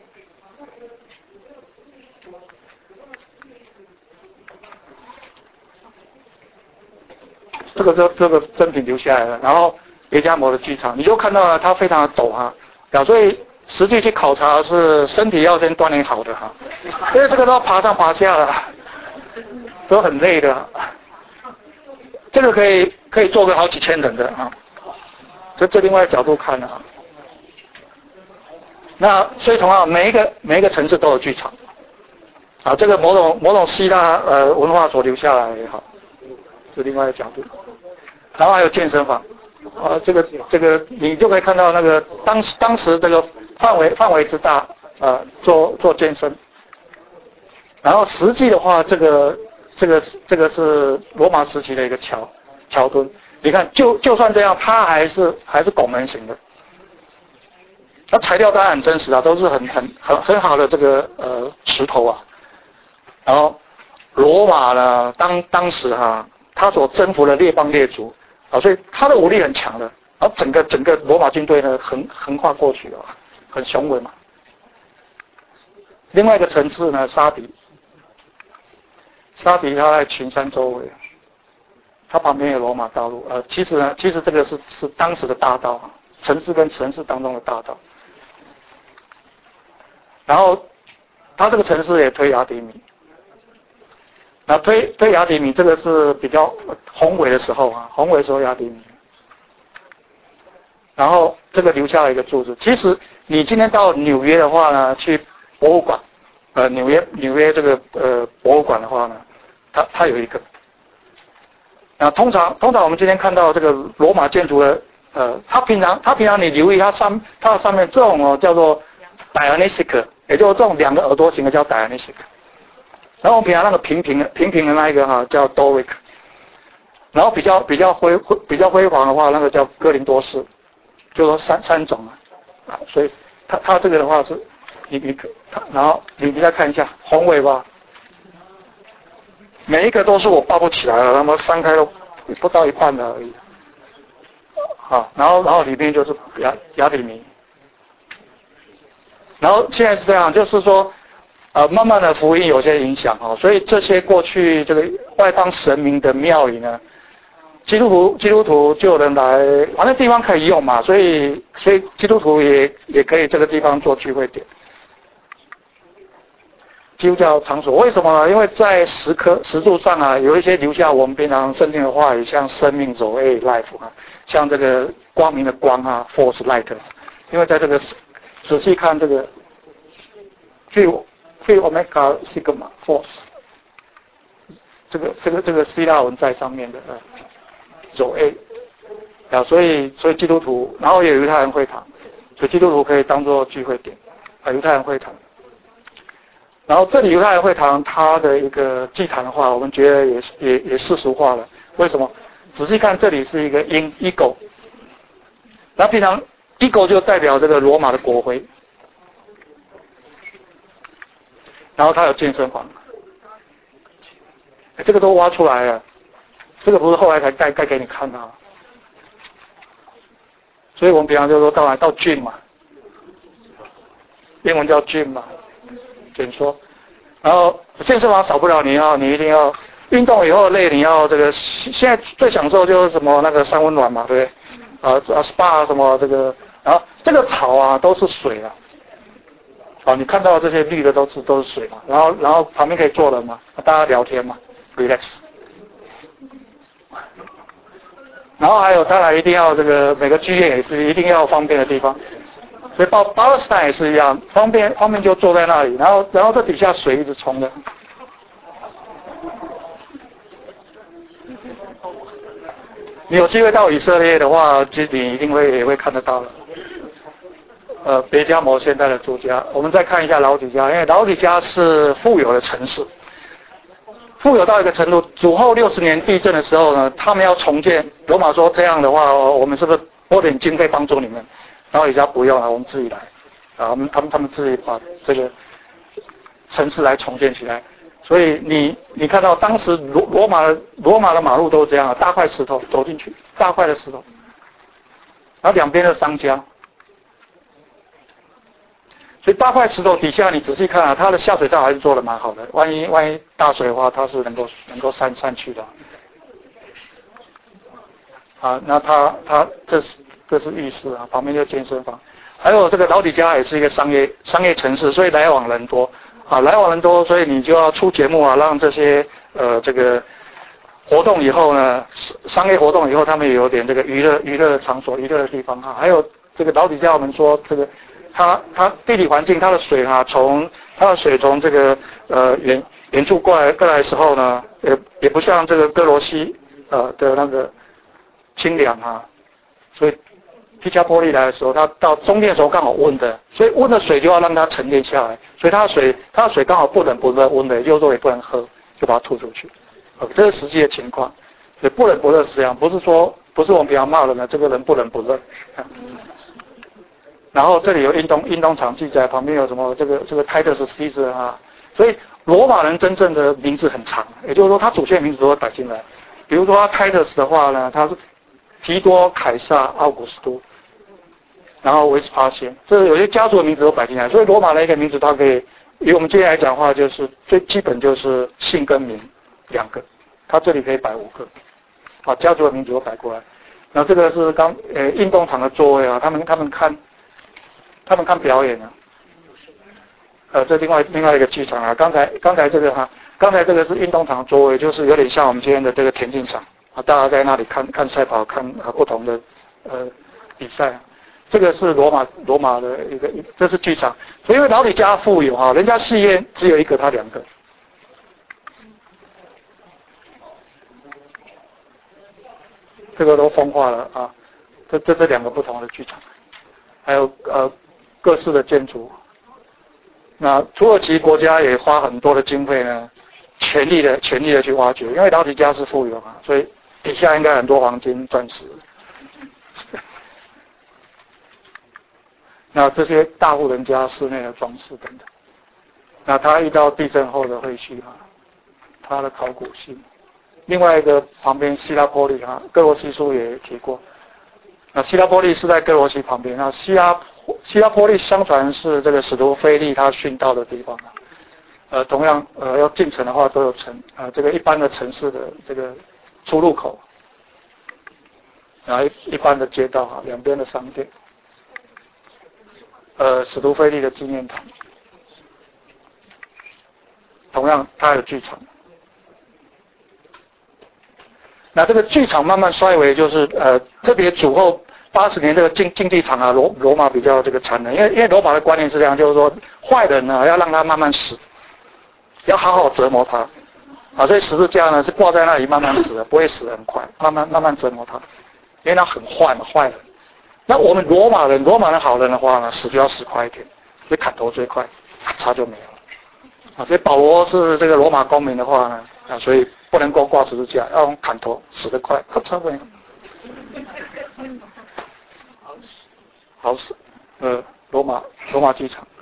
这个这这个珍品留下来了，然后别加摩的剧场，你就看到了它非常的陡哈，啊，所以实际去考察是身体要先锻炼好的哈，因为这个都要爬上爬下的，都很累的。 这个可以可以坐个好几千人的啊。这这另外角度看啊。那所以同样每一个每一个城市都有剧场。啊，这个某种某种希腊呃文化所留下来也好，是另外一个角度。然后还有健身房，啊，这个这个你就可以看到那个当时当时这个范围范围之大，呃，做做健身。然后实际的话，这个这个这个是罗马时期的一个桥桥墩。你看，就就算这样，它还是还是拱门型的。那材料当然很真实啊，都是很很很很好的这个呃石头啊。然后罗马呢，当当时哈、啊，他所征服的列邦列族啊，所以他的武力很强的。然后整个整个罗马军队呢，横横跨过去啊，很雄伟嘛。另外一个城市呢，沙迪，沙迪它在群山周围，它旁边有罗马道路。呃，其实呢，其实这个是是当时的大道啊，城市跟城市当中的大道。然后它这个城市也推雅典米。那推推雅典米这个是比较宏伟的时候啊，宏伟的时候雅典米。然后这个留下了一个柱子。其实你今天到纽约的话呢，去博物馆，呃，纽约纽约这个呃博物馆的话呢，它它有一个。那通常通常我们今天看到这个罗马建筑的，呃，它平常它平常你留意它上它的上面这种哦叫做 Dionysic， 也就是这种两个耳朵型的叫 Dionysic。然后我们平常那个平平的平平的那一个哈、啊、叫 Doric， 然后比较比较辉比较辉煌的话，那个叫哥林多式，就说三三种啊，啊，所以它它这个的话是，你你它，然后你你再看一下宏伟吧，每一个都是我抱不起来了，那么散开都不到一半的而已，好，然后然后里面就是雅雅典米，然后现在是这样，就是说。呃，慢慢的福音有些影响哦，所以这些过去这个外邦神明的庙宇呢，基督徒基督徒就有人来，反正地方可以用嘛，所以所以基督徒也也可以这个地方做聚会点。基督教场所为什么呢？因为在石刻石柱上啊，有一些留下我们平常圣经的话语，像生命 Zoe life 啊，像这个光明的光啊 force light， 因为在这个仔细看这个具Phi Omega Sigma Force， 这个这个这个希腊文在上面的呃 Zoe 啊，所以所以基督徒，然后也有犹太人会堂，所以基督徒可以当做聚会点啊，犹太人会堂。然后这里犹太人会堂它的一个祭坛的话，我们觉得也也也世俗化了。为什么？仔细看这里是一个鹰 eagle， 那平常 eagle 就代表这个罗马的国徽。然后它有健身房，这个都挖出来了，这个不是后来才盖盖给你看的、啊，所以我们平常就说到哪到 gym 嘛，英文叫 gym 嘛，简说。然后健身房少不了你要你一定要运动以后累，你要这个现在最享受就是什么那个三温暖嘛，对不对？啊啊 S P A 什么这个，然后这个草啊都是水啊。哦，你看到这些绿的都是都是水嘛，然后然后旁边可以坐人嘛，大家聊天嘛 ，relax。然后还有当然一定要这个每个剧院也是一定要方便的地方，所以巴巴勒斯坦也是一样，方便方便就坐在那里，然后然后这底下水一直冲的。你有机会到以色列的话，其实你一定会也会看得到了。呃，别加摩现在的住家，我们再看一下老底家，因为老底家是富有的城市，富有到一个程度。主后六十年地震的时候呢，他们要重建，罗马说这样的话，我们是不是拨点经费帮助你们？然后底家不用了，我们自己来，啊，我们他们他们自己把这个城市来重建起来。所以你你看到当时罗罗马的罗马的马路都是这样，大块石头走进去，大块的石头，然后两边的商家。所以大块石头底下，你仔细看啊，它的下水道还是做得蛮好的。万一万一大水的话，它是能够能够散散去的。啊，那它它这是这是浴室啊，旁边就是健身房，还有这个老底家也是一个商业商业城市，所以来往人多啊，来往人多，所以你就要出节目啊，让这些呃这个活动以后呢，商业活动以后，他们也有点这个娱乐娱乐的场所、娱乐的地方哈。还有这个老底家我们说这个，它它地理环境，它的水哈，从它的水从这个呃远远处过来过来的时候呢，也也不像这个哥罗西呃的那个清凉哈，所以皮加波利来的时候，它到中间的时候刚好温的，所以温的水就要让它沉淀下来，所以它的水它的水刚好不冷不热，温的，也就是说也不能喝，就把它吐出去。哦，这是实际的情况，所以不冷不热是这样，不是说不是我们比较骂人的这个人不冷不热。然后这里有运动运动场记载，旁边有什么这个这个 Titus Caesar 啊，所以罗马人真正的名字很长，也就是说他祖先的名字都会摆进来。比如说他 Titus 的话呢，他是提多、凯撒、奥古斯都，然后维斯帕先，这有些家族的名字都摆进来，所以罗马的一个名字它可以，以我们今天来讲的话，就是最基本就是姓跟名两个，他这里可以摆五个，啊，家族的名字都摆过来。然后这个是刚呃运动场的座位啊，他们他们看。他们看表演啊，呃，这另外另外一个剧场啊。刚才刚才这个哈，刚才这个是运动场周围，就是有点像我们今天的这个田径场啊，大家在那里看看赛跑，看啊不同的呃比赛。这个是罗马罗马的一个，这是剧场。所以因为老李家富有哈，人家戏院只有一个，他两个。这个都风化了啊，这这这两个不同的剧场，还有呃。各式的建筑，那土耳其国家也花很多的经费呢，全力的全力的去挖掘，因为老底家是富有嘛，所以底下应该很多黄金、钻石。那这些大户人家室内的装饰等等，那他遇到地震后的废墟啊，他的考古系，另外一个旁边希拉波利啊，哥罗西书也提过，那希拉波利是在哥罗西旁边，那希拉。希拉波利相传是这个使徒腓力他殉道的地方啊，呃，同样呃要进城的话都有城啊、呃，这个一般的城市的这个出入口，然后一一般的街道啊，两边的商店，呃，使徒腓力的纪念堂，同样它有剧场。那这个剧场慢慢衰微，就是呃特别主后。八十年这个竞竞技场啊，罗罗马比较这个残忍，因为因为罗马的观念是这样，就是说坏人呢要让他慢慢死，要好好折磨他，啊，所以十字架呢是挂在那里慢慢死的，不会死得很快，慢慢慢慢折磨他，因为他很坏嘛，坏人。那我们罗马人，罗马人好人的话呢，死就要死快一点，所以砍头最快，差就没有了。啊，所以保罗是这个罗马公民的话呢，啊，所以不能够挂十字架，要用砍头，死得快，差不多。好，呃，罗马罗马剧场。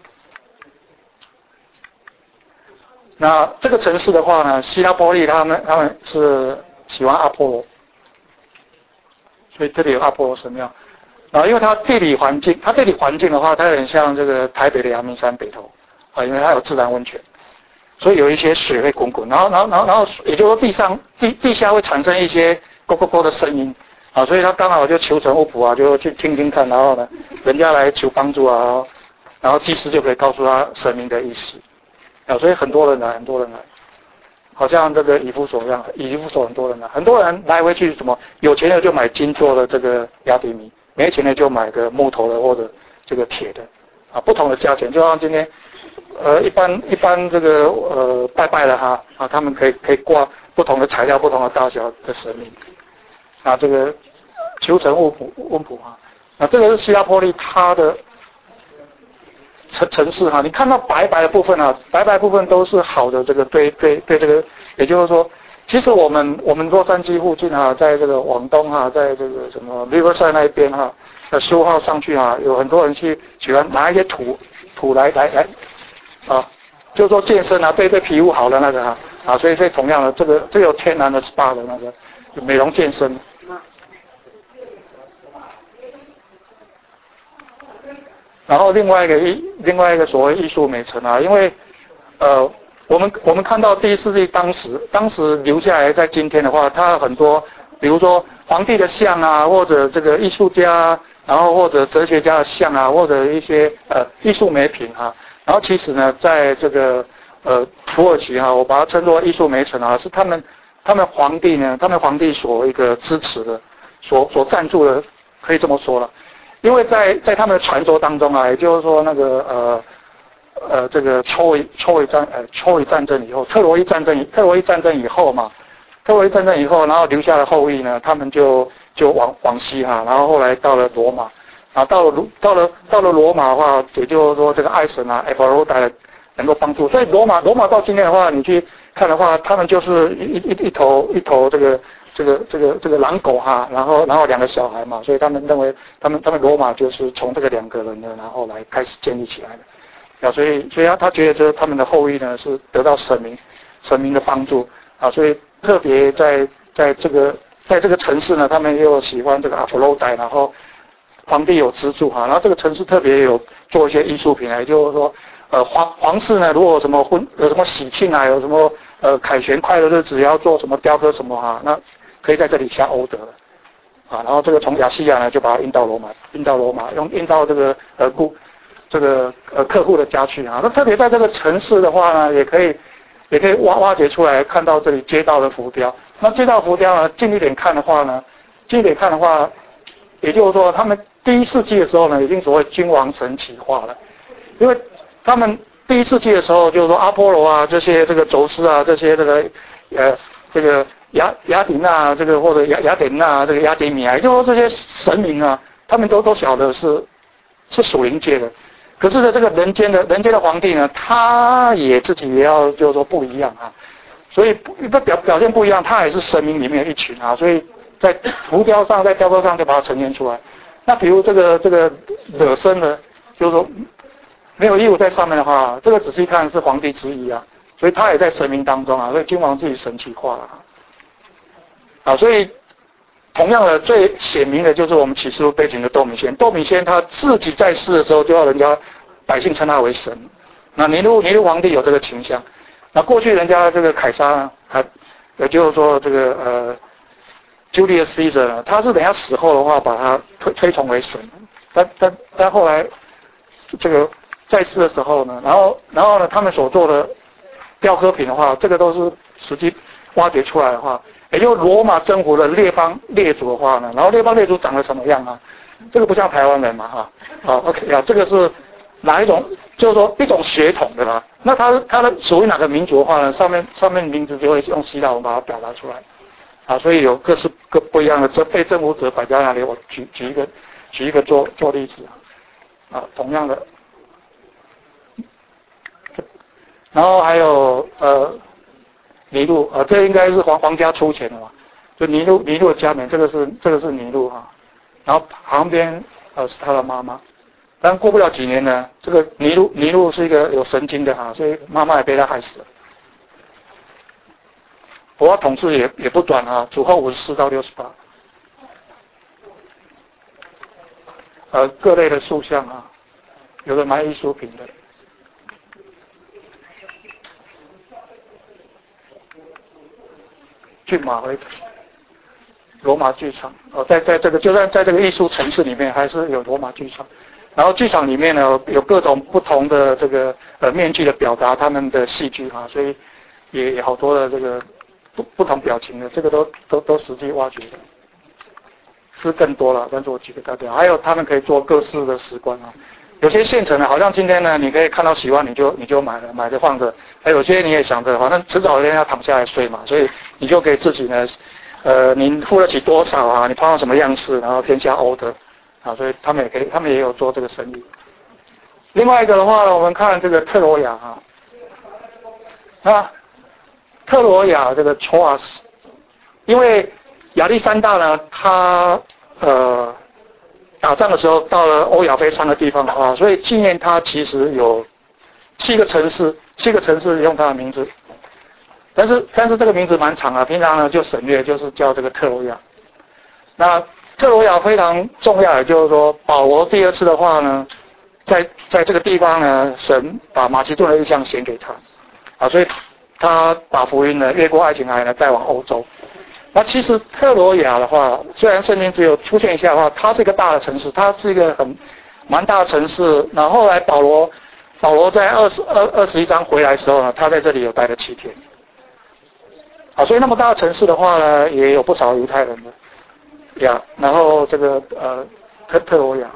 那这个城市的话呢，希拉波利他们他们是喜欢阿波罗，所以这里有阿波罗神庙。啊，因为它地理环境，它地理环境的话，它有点像这个台北的阳明山北投啊，因为它有自然温泉，所以有一些水会滚滚，然后然后然后然后，也就是说地上地地下会产生一些咕咕咕的声音。啊，所以他刚好就求神问卜啊，就去听听看，然后呢，人家来求帮助啊，然后祭司就可以告诉他神明的意思。啊，所以很多人来，很多人来，好像这个以弗所一样，以弗所很多人来，很多人来回去什么，有钱的就买金做的这个亚底米，没钱的就买个木头的或者这个铁的，啊，不同的价钱，就像今天，呃，一般一般这个呃拜拜的哈，啊，他们可以可以挂不同的材料、不同的大小的神明。啊，这个求神问卜问卜啊，那这个是希拉波利它的城城市哈、啊，你看到白白的部分啊，白白部分都是好的，这个对对对这个，也就是说，其实我们我们洛杉矶附近哈、啊，在这个往东哈、啊，在这个什么 Riverside 那一边哈、啊，呃十五号上去哈、啊，有很多人去喜欢拿一些土土来来来啊，就是说健身啊，对对皮肤好的那个哈 啊, 啊，所以所以同样的这个这个有天然的 S P A 的那个美容健身。然后另外一个艺，另外一个所谓艺术美城啊，因为，呃，我们我们看到第一世纪当时当时留下来，在今天的话，它很多，比如说皇帝的像啊，或者这个艺术家，然后或者哲学家的像啊，或者一些呃艺术美品啊，然后其实呢，在这个呃土耳其哈、啊，我把它称作艺术美城啊，是他们他们皇帝呢，他们皇帝所一个支持的，所所赞助的，可以这么说了。因为在在他们的传说当中啊，也就是说那个呃呃这个抽维抽维战呃抽维战争以后，特洛伊战争特洛伊战争以后嘛，特洛伊战争以后，然后留下的后裔呢，他们就就往往西哈，然后后来到了罗马，啊到了到了到了罗马的话，也就是说这个爱神啊 Aphrodite 能够帮助，所以罗马罗马到今天的话，你去看的话，他们就是一一一头一头这个。这个这个这个狼狗哈，然后然后两个小孩嘛，所以他们认为他们他们罗马就是从这个两个人呢，然后来开始建立起来的，啊，所以所以他他觉得这他们的后裔呢是得到神明神明的帮助啊，所以特别在在这个在这个城市呢，他们又喜欢这个阿佛洛代，然后皇帝有资助哈，然后这个城市特别有做一些艺术品，也就是说呃皇皇室呢，如果有什么婚有什么喜庆啊，有什么呃凯旋快乐日子要做什么雕刻什么哈，那可以在这里下欧德了，啊，然后这个从亚细亚呢就把它运到罗马，运到罗马，用运到这个呃顾这个呃客户的家去啊。那特别在这个城市的话呢，也可以也可以挖挖掘出来，看到这里街道的浮雕。那街道浮雕呢，近一点看的话呢，近一点看的话，也就是说他们第一世纪的时候呢，已经所谓君王神奇化了，因为他们第一世纪的时候，就是说阿波罗啊这些这个宙斯啊这些这个呃这个。雅雅典娜这个或者雅雅典娜这个雅典米啊，就说这些神明啊，他们都都晓得是是属灵界的。可是呢，这个人间的人间的皇帝呢，他也自己也要就是说不一样啊，所以不表表现不一样，他也是神明里面的一群啊，所以在浮雕上在雕刻上就把它呈现出来。那比如这个这个惹身呢，就是说没有义务在上面的话，这个仔细看是皇帝之一啊，所以他也在神明当中啊，所以君王自己神奇化了啊。啊，所以同样的最显明的就是我们启示录背景的斗米仙。斗米仙他自己在世的时候就要人家百姓称他为神。那尼禄尼禄皇帝有这个倾向。那过去人家这个凯撒呢，还也就是说这个呃 Julius Caesar 呢，他是等下死后的话把他推推崇为神。但但但后来这个在世的时候呢，然后然后呢他们所做的雕刻品的话，这个都是实际挖掘出来的话。也就罗马征服了列邦列族的话呢，然后列邦列族长得什么样啊？这个不像台湾人嘛哈，好 OK 啊，这个是哪一种？就是说一种血统的啦。那它它的属于哪个民族的话呢？上面上面名字就会用希腊文把它表达出来，啊，所以有各式各不一样的这被征服者摆在那里。我举举一个举一个做做例子啊，同样的，然后还有呃。尼禄啊，这应该是皇皇家出钱的嘛？就尼禄尼禄的家门，这个是这个是尼禄哈，然后旁边呃是他的妈妈，但过不了几年呢，这个尼禄尼禄是一个有神经的哈，所以妈妈也被他害死了。我统治也也不短啊，主后五十四到六十八，呃各类的塑像啊，有的卖艺术品的。骏马回罗马剧场哦，在在这个就算在这个艺术城市里面，还是有罗马剧场。然后剧场里面呢，有各种不同的这个呃面具的表达他们的戏剧啊，所以也有好多的这个不不同表情的，这个都都都实际挖掘的，是更多了。但是我举个大表，还有他们可以做各式的石棺啊。有些现成的，好像今天呢，你可以看到喜欢你就你就买了，买着放着。还有些你也想着，反正迟早有一天要躺下来睡嘛，所以你就给自己呢，呃，你付得起多少啊？你碰到什么样式，然后天下欧的，啊，所以他们也可以，他们也有做这个生意。另外一个的话呢，我们看这个特罗亚啊，那特罗亚这个 Troas， 因为亚历山大呢，他呃。打仗的时候到了欧亚非三个地方的话，所以纪念他其实有七个城市，七个城市用他的名字，但是但是这个名字蛮长啊，平常呢就省略，就是叫这个特罗亚。那特罗亚非常重要，也就是说保罗第二次的话呢，在在这个地方呢，神把马其顿的意象显给他，啊，所以他把福音呢越过爱琴海呢带往欧洲。那其实特罗亚的话，虽然圣经只有出现一下的话，它是一个大的城市，它是一个很蛮大的城市。然后后来保罗保罗在二十二二十一章回来的时候呢，他在这里有待了七天。 啊，所以那么大的城市的话呢，也有不少犹太人的呀。然后这个呃特特罗亚，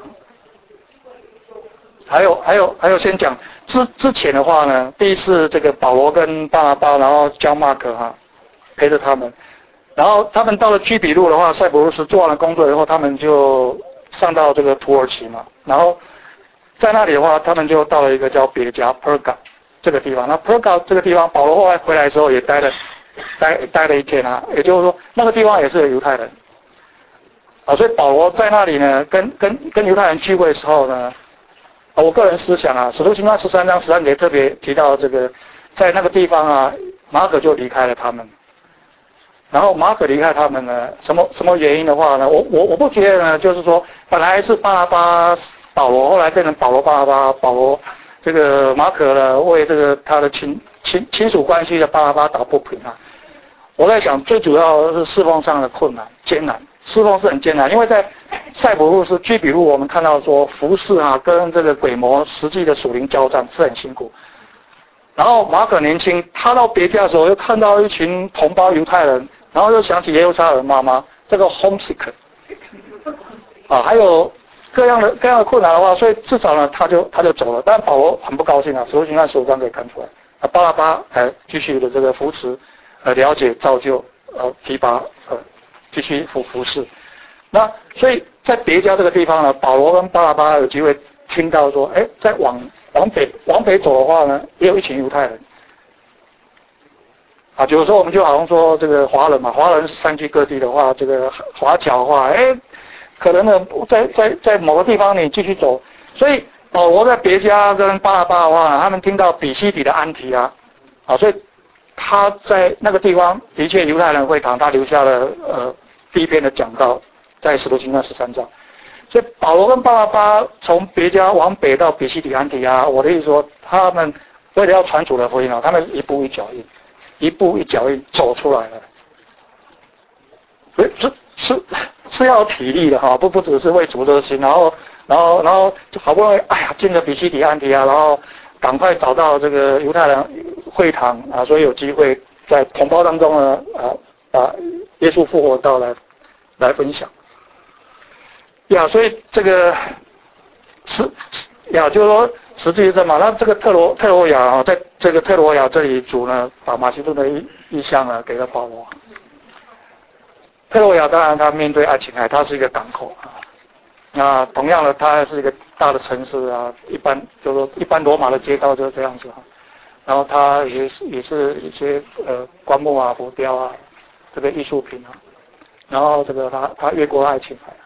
还有还有还有先讲之之前的话呢，第一次这个保罗跟巴拿巴，然后教马可哈陪着他们，然后他们到了居比路的话，塞浦路斯做完了工作以后，他们就上到这个土耳其嘛，然后在那里的话，他们就到了一个叫别加 Perga 这个地方。那 Perga 这个地方，保罗后来回来的时候也待了待待了一天啊，也就是说那个地方也是有犹太人啊，所以保罗在那里呢，跟跟跟犹太人聚会的时候呢，啊，我个人思想啊，使徒行传十三章十三节特别提到这个，在那个地方啊，马可就离开了他们。然后马可离开他们呢，什么什么原因的话呢？我我我不觉得呢，就是说本来是巴拿巴保罗，后来变成保罗巴拿巴保罗，这个马可呢为这个他的亲亲亲属关系的巴拿巴打不平啊。我在想，最主要是侍奉上的困难艰难，侍奉是很艰难，因为在塞浦路斯居比路，我们看到说服侍啊跟这个鬼魔实际的属灵交战是很辛苦。然后马可年轻，他到别家的时候又看到一群同胞犹太人。然后又想起耶路撒冷妈妈这个 homesick 啊，还有各样的各样的困难的话，所以至少呢他就他就走了。但保罗很不高兴啊，使徒行传十五章可以看出来，啊巴拉巴呃继续的这个扶持呃了解造就呃提拔呃继续服服侍。那所以在别家这个地方呢，保罗跟巴拉巴有机会听到说，哎，在往往北往北走的话呢，也有一群犹太人。啊，有时候我们就好像说这个华人嘛，华人是散居各地的话，这个华侨的话，哎，可能呢在在在某个地方你继续走，所以保罗在别家跟巴拿巴的话，他们听到比西底的安提阿，啊，所以他在那个地方的确犹太人会堂，他留下了呃第一篇的讲道，在使徒行传十三章，所以保罗跟巴拿巴从别家往北到比西底安提阿，我的意思说，他们为了要传主的福音啊，他们一步一脚印。一步一脚印走出来了，所以是是是要体力的哈，不不只是为主热心，然后然后然后好不容易哎呀进了比西底安提阿，然后赶快找到这个犹太人会堂啊，所以有机会在同胞当中呢啊把耶稣复活道来来分享呀，所以这个是呀，就是说。实际是嘛，那这个特罗特罗亚啊，在这个特罗亚这里主呢，把马其顿的意意象呢给了保罗。特罗亚当然它面对爱琴海，它是一个港口啊。那同样的，它是一个大的城市啊，一般就是说一般罗马的街道就是这样子啊。然后它也是也是一些呃棺木啊、浮雕啊，这个艺术品啊。然后这个它它越过爱琴海。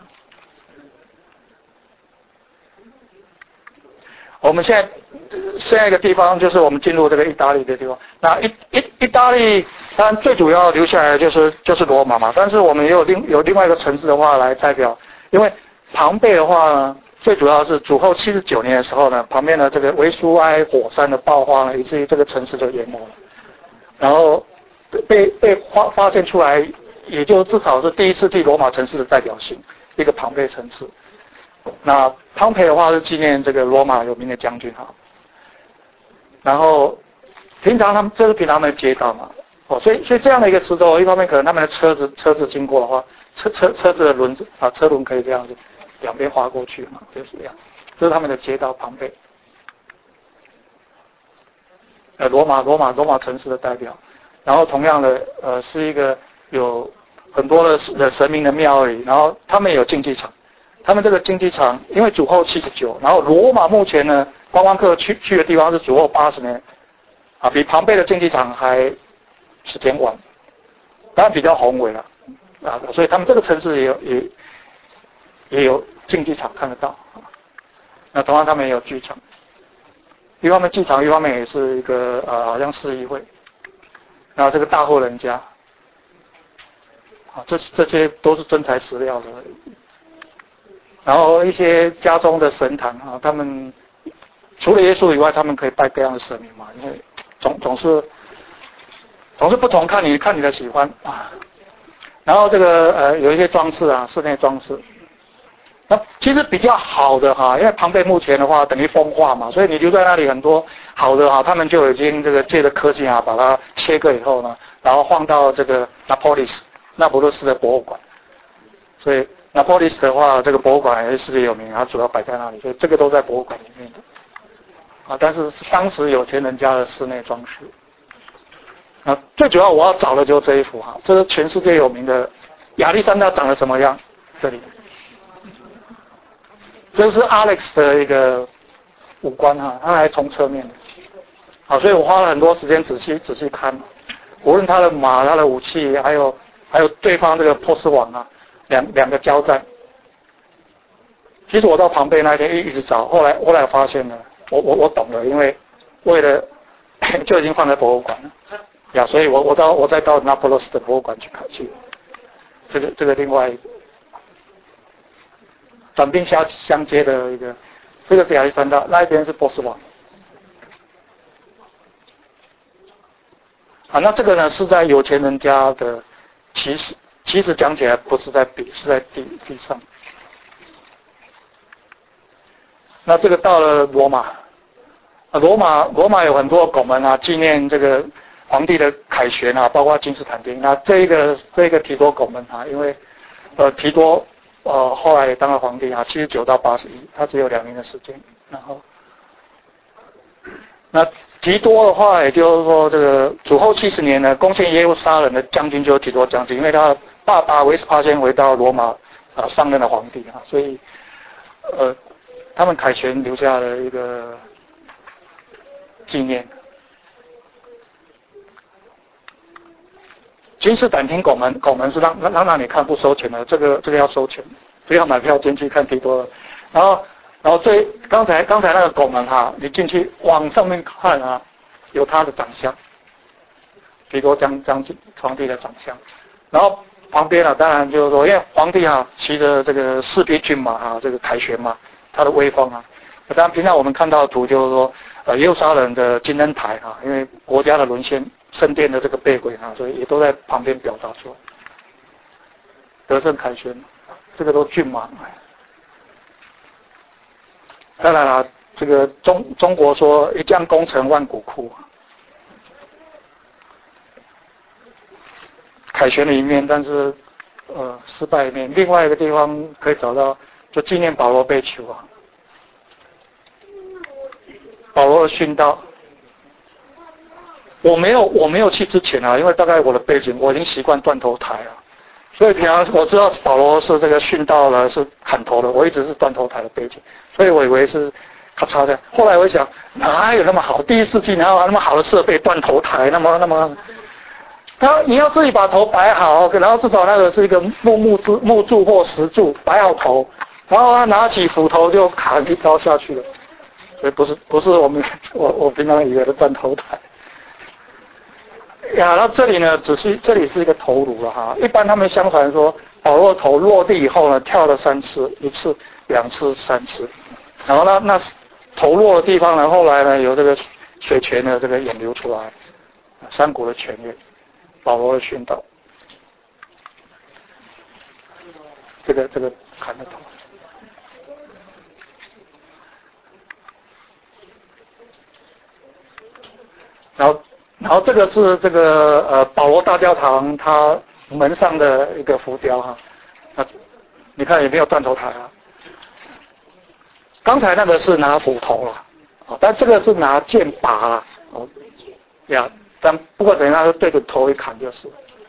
我们现在下一个地方就是我们进入这个意大利的地方。那意意意大利当然最主要留下来的就是就是罗马嘛，但是我们也有另有另外一个城市的话来代表，因为庞贝的话呢，最主要是主后七十九年的时候呢，旁边的这个维苏埃火山的爆发呢，以至于这个城市就淹没了，然后被被发发现出来，也就至少是第一世纪罗马城市的代表性一个庞贝城市。那庞培的话是纪念这个罗马有名的将军哈，然后平常他们这是平常他们的街道嘛，哦，所以所以这样的一个石头，一方面可能他们的车子车子经过的话，车车车子的轮子啊，车轮可以这样子两边划过去嘛，就是这样，这是他们的街道庞培，呃，罗马罗马罗马城市的代表，然后同样的呃是一个有很多的的神明的庙里，然后他们也有竞技场。他们这个竞技场，因为主后七十九，然后罗马目前呢，观光客去去的地方是主后八十年，啊，比庞贝的竞技场还时间晚，当然比较宏伟了，啊，所以他们这个城市也有也也有竞技场看得到，那同样他们也有剧场，一方面剧场，一方面也是一个呃好像市议会，然后这个大户人家，啊，这这些都是真材实料的。然后一些家中的神坛啊，他们除了耶稣以外，他们可以拜各样的神明嘛，因为总总是总是不同，看你看你的喜欢啊。然后这个呃有一些装饰啊，室内装饰， 那其实比较好的哈，因为庞贝目前的话等于风化嘛，所以你留在那里很多好的哈，他们就已经这个借着科技啊把它切割以后呢，然后放到这个那波利斯那不勒斯的博物馆。所以那波利斯的话，这个博物馆也是世界有名，它主要摆在那里，所以这个都在博物馆里面的。啊，但是是当时有钱人家的室内装饰。啊，最主要我要找的就是这一幅哈，这是全世界有名的亚历山大长得什么样？这里。这是 Alex 的一个五官哈，他还从侧面的，好，所以我花了很多时间仔细仔细看，无论他的马、他的武器，还有还有对方这个波斯王啊，两两个交战。其实我到庞贝那天一一直找，后来后来发现了，我我我懂了，因为为了就已经放在博物馆了呀，所以我我到我再到那不勒斯的博物馆去看去，这个这个另外一个。短兵相相接的一个，这个是亚历山大，那一边是波斯王。啊，那这个呢是在有钱人家的，其实其实讲起来不是在笔，是在地地上。那这个到了罗马，啊，罗马罗马有很多拱门啊，纪念这个皇帝的凯旋啊，包括君士坦丁。那这一个这一个提多拱门啊，因为呃提多。呃，后来也当了皇帝啊，七十九到八十一，他只有两年的时间。然后，那提多的话，也就是说，这个主后七十年呢，攻陷耶路撒冷的将军就是提多将军，因为他爸爸维斯帕先回到罗马啊、呃、上任了皇帝啊，所以呃，他们凯旋留下了一个纪念。君士坦丁拱门，拱门是让让让你看不收钱的，这个这个要收钱，这要买票进去看提多。然后然后最刚才刚才那个拱门哈，你进去往上面看啊，有他的长相，提多将将军皇帝的长相。然后旁边啊，当然就是说，因为皇帝啊骑着这个四匹骏马啊，这个凯旋嘛，他的威风啊。当然平常我们看到的图就是说，呃，耶路撒冷的金灯台啊，因为国家的沦陷。圣殿的这个背轨啊，所以也都在旁边表达出来。得胜凯旋，这个都骏马。当然了，这个中中国说一将功成万骨枯，凯旋的一面，但是呃失败一面。另外一个地方可以找到，就纪念保罗被囚啊，保罗的殉道。我没有，我没有去之前啊，因为大概我的背景，我已经习惯断头台了，所以平常我知道保罗是这个殉道了，是砍头的，我一直是断头台的背景，所以我以为是咔嚓的。后来我想，哪有那么好？第一世纪哪有那么好的设备断头台？那么那么，他你要自己把头摆好，然后至少那个是一个木木柱木柱或石柱摆好头，然后他拿起斧头就砍一刀下去了。所以不是不是我们我我平常以为的断头台。呀，那这里呢，只是这里是一个头颅了哈。一般他们相传说，保罗头落地以后呢，跳了三次，一次、两次、三次。然后呢，那头落的地方呢，后来呢有这个水泉的这个引流出来，山谷的泉源，保罗的殉道。这个这个砍了头。然后。然后这个是这个呃保罗大教堂它门上的一个浮雕哈，啊，你看有没有断头台啊？刚才那个是拿斧头了，哦，但这个是拿剑拔了，哦，呀，但不过等一下就对着头一砍就是。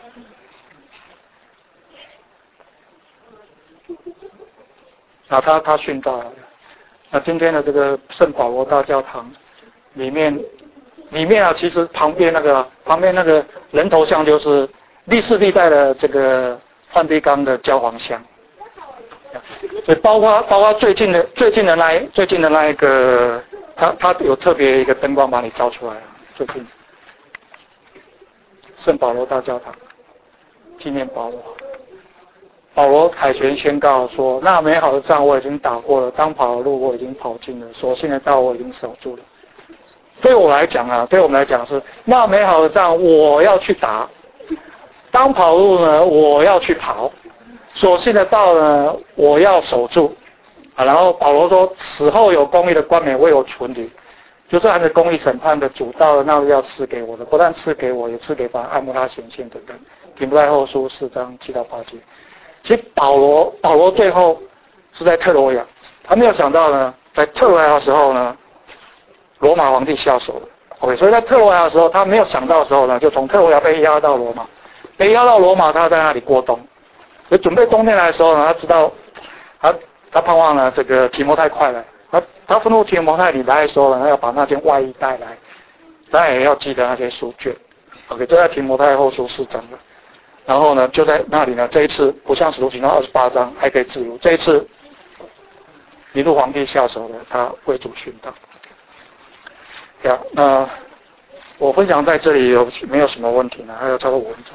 啊，他他殉道了。那今天的这个圣保罗大教堂里面。里面啊，其实旁边那个旁边那个人头像就是历世历代的这个梵蒂冈的教皇像，所以包括包括最近的最近的那一最近的那一个，他他有特别一个灯光把你照出来了。最近圣保罗大教堂纪念保罗，保罗凯旋宣告说：“那美好的仗我已经打过了，当跑的路我已经跑尽了，所幸的道我已经守住了。”对我来讲啊，对我们来讲是那美好的仗我要去打，当跑路呢我要去跑，所幸的道呢我要守住， 啊，然后保罗说死后有公义的冠冕为我存留，就是按照公义审判的主道的，那要赐给我的，不但赐给我，也赐给凡爱慕他显现的人。提摩太后书四章七到八节。其实保罗保罗最后是在特罗亚，他没有想到呢，在特罗亚的时候呢，罗马皇帝下手了。OK， 所以在特罗亚的时候，他没有想到的时候呢，就从特罗亚被押到罗马，被押到罗马，他在那里过冬。所以准备冬天来的时候呢，他知道他他盼望呢这个提摩太快来，他他吩咐提摩太你来的时候呢，他要把那件外衣带来，当然也要记得那些书卷。OK， 就在提摩太后书四章了。然后呢，就在那里呢，这一次不像使徒行传二十八章还可以自由，这一次尼禄皇帝下手了，他为主殉道。呀，那我分享在这里有没有什么问题呢？还有超过五分钟。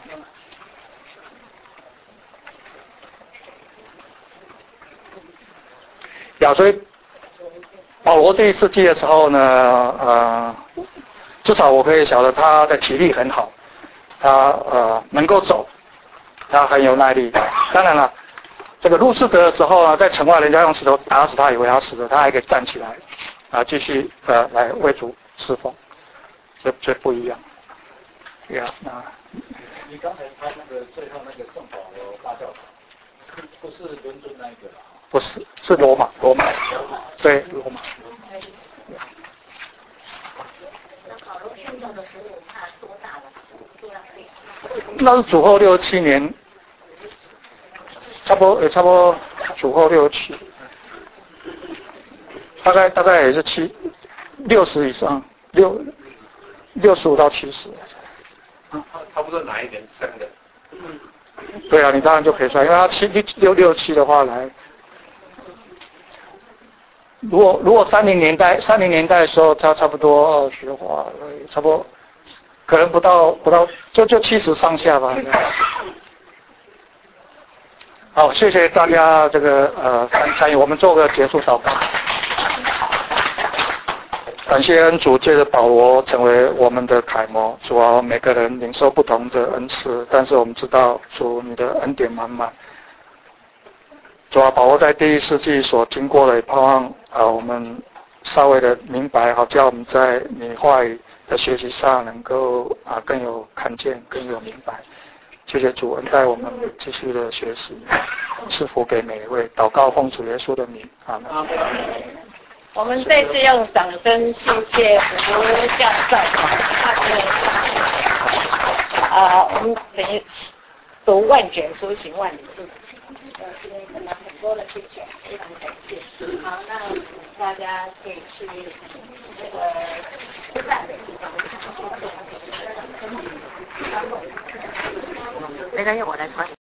呀，所以保罗第一次记的时候呢，呃，至少我可以晓得他的体力很好，他呃能够走。他很有耐力，当然了，这个路士德的时候呢，在城外人家用石头打死他，以为他死了，他还可以站起来，啊，继续呃来为主侍奉，这这不一样。对啊，那你刚才拍那个最后那个圣保罗大教堂，不是伦敦那一个吧？ 不是，是罗马，罗马，对，罗马。 那保罗殉道的时候，他多大了？多大岁数？ 那是主后六七年，差不多也差不多主后六七，大概大概也是七六十以上，六六十五到七十。 啊，差不多哪一年生的？ 对啊，你当然就可以算，因为他七六六七的话来，如果如果三零年代三零年代的时候，他差不多学华，差不多。可能不到不到，就就七十上下吧。好，谢谢大家这个呃参与，我们做个结束祷告。感谢恩主借着保罗成为我们的楷模，主啊，每个人领受不同的恩赐，但是我们知道主你的恩典满满。主啊，保罗在第一世纪所经过的，也盼望啊我们稍微的明白，好叫我们在你话语在学习上能够啊更有看见，更有明白。谢谢主恩待我们继续的学习，赐福给每一位。祷告奉主耶稣的名，阿门。 我们这次用掌声谢谢胡教授，啊，我们等于读万卷书行万里路。 呃，今天看到很多的谢谢，非常感谢。好，那大家可以去那个吃饭的地方。 没关系，我来穿。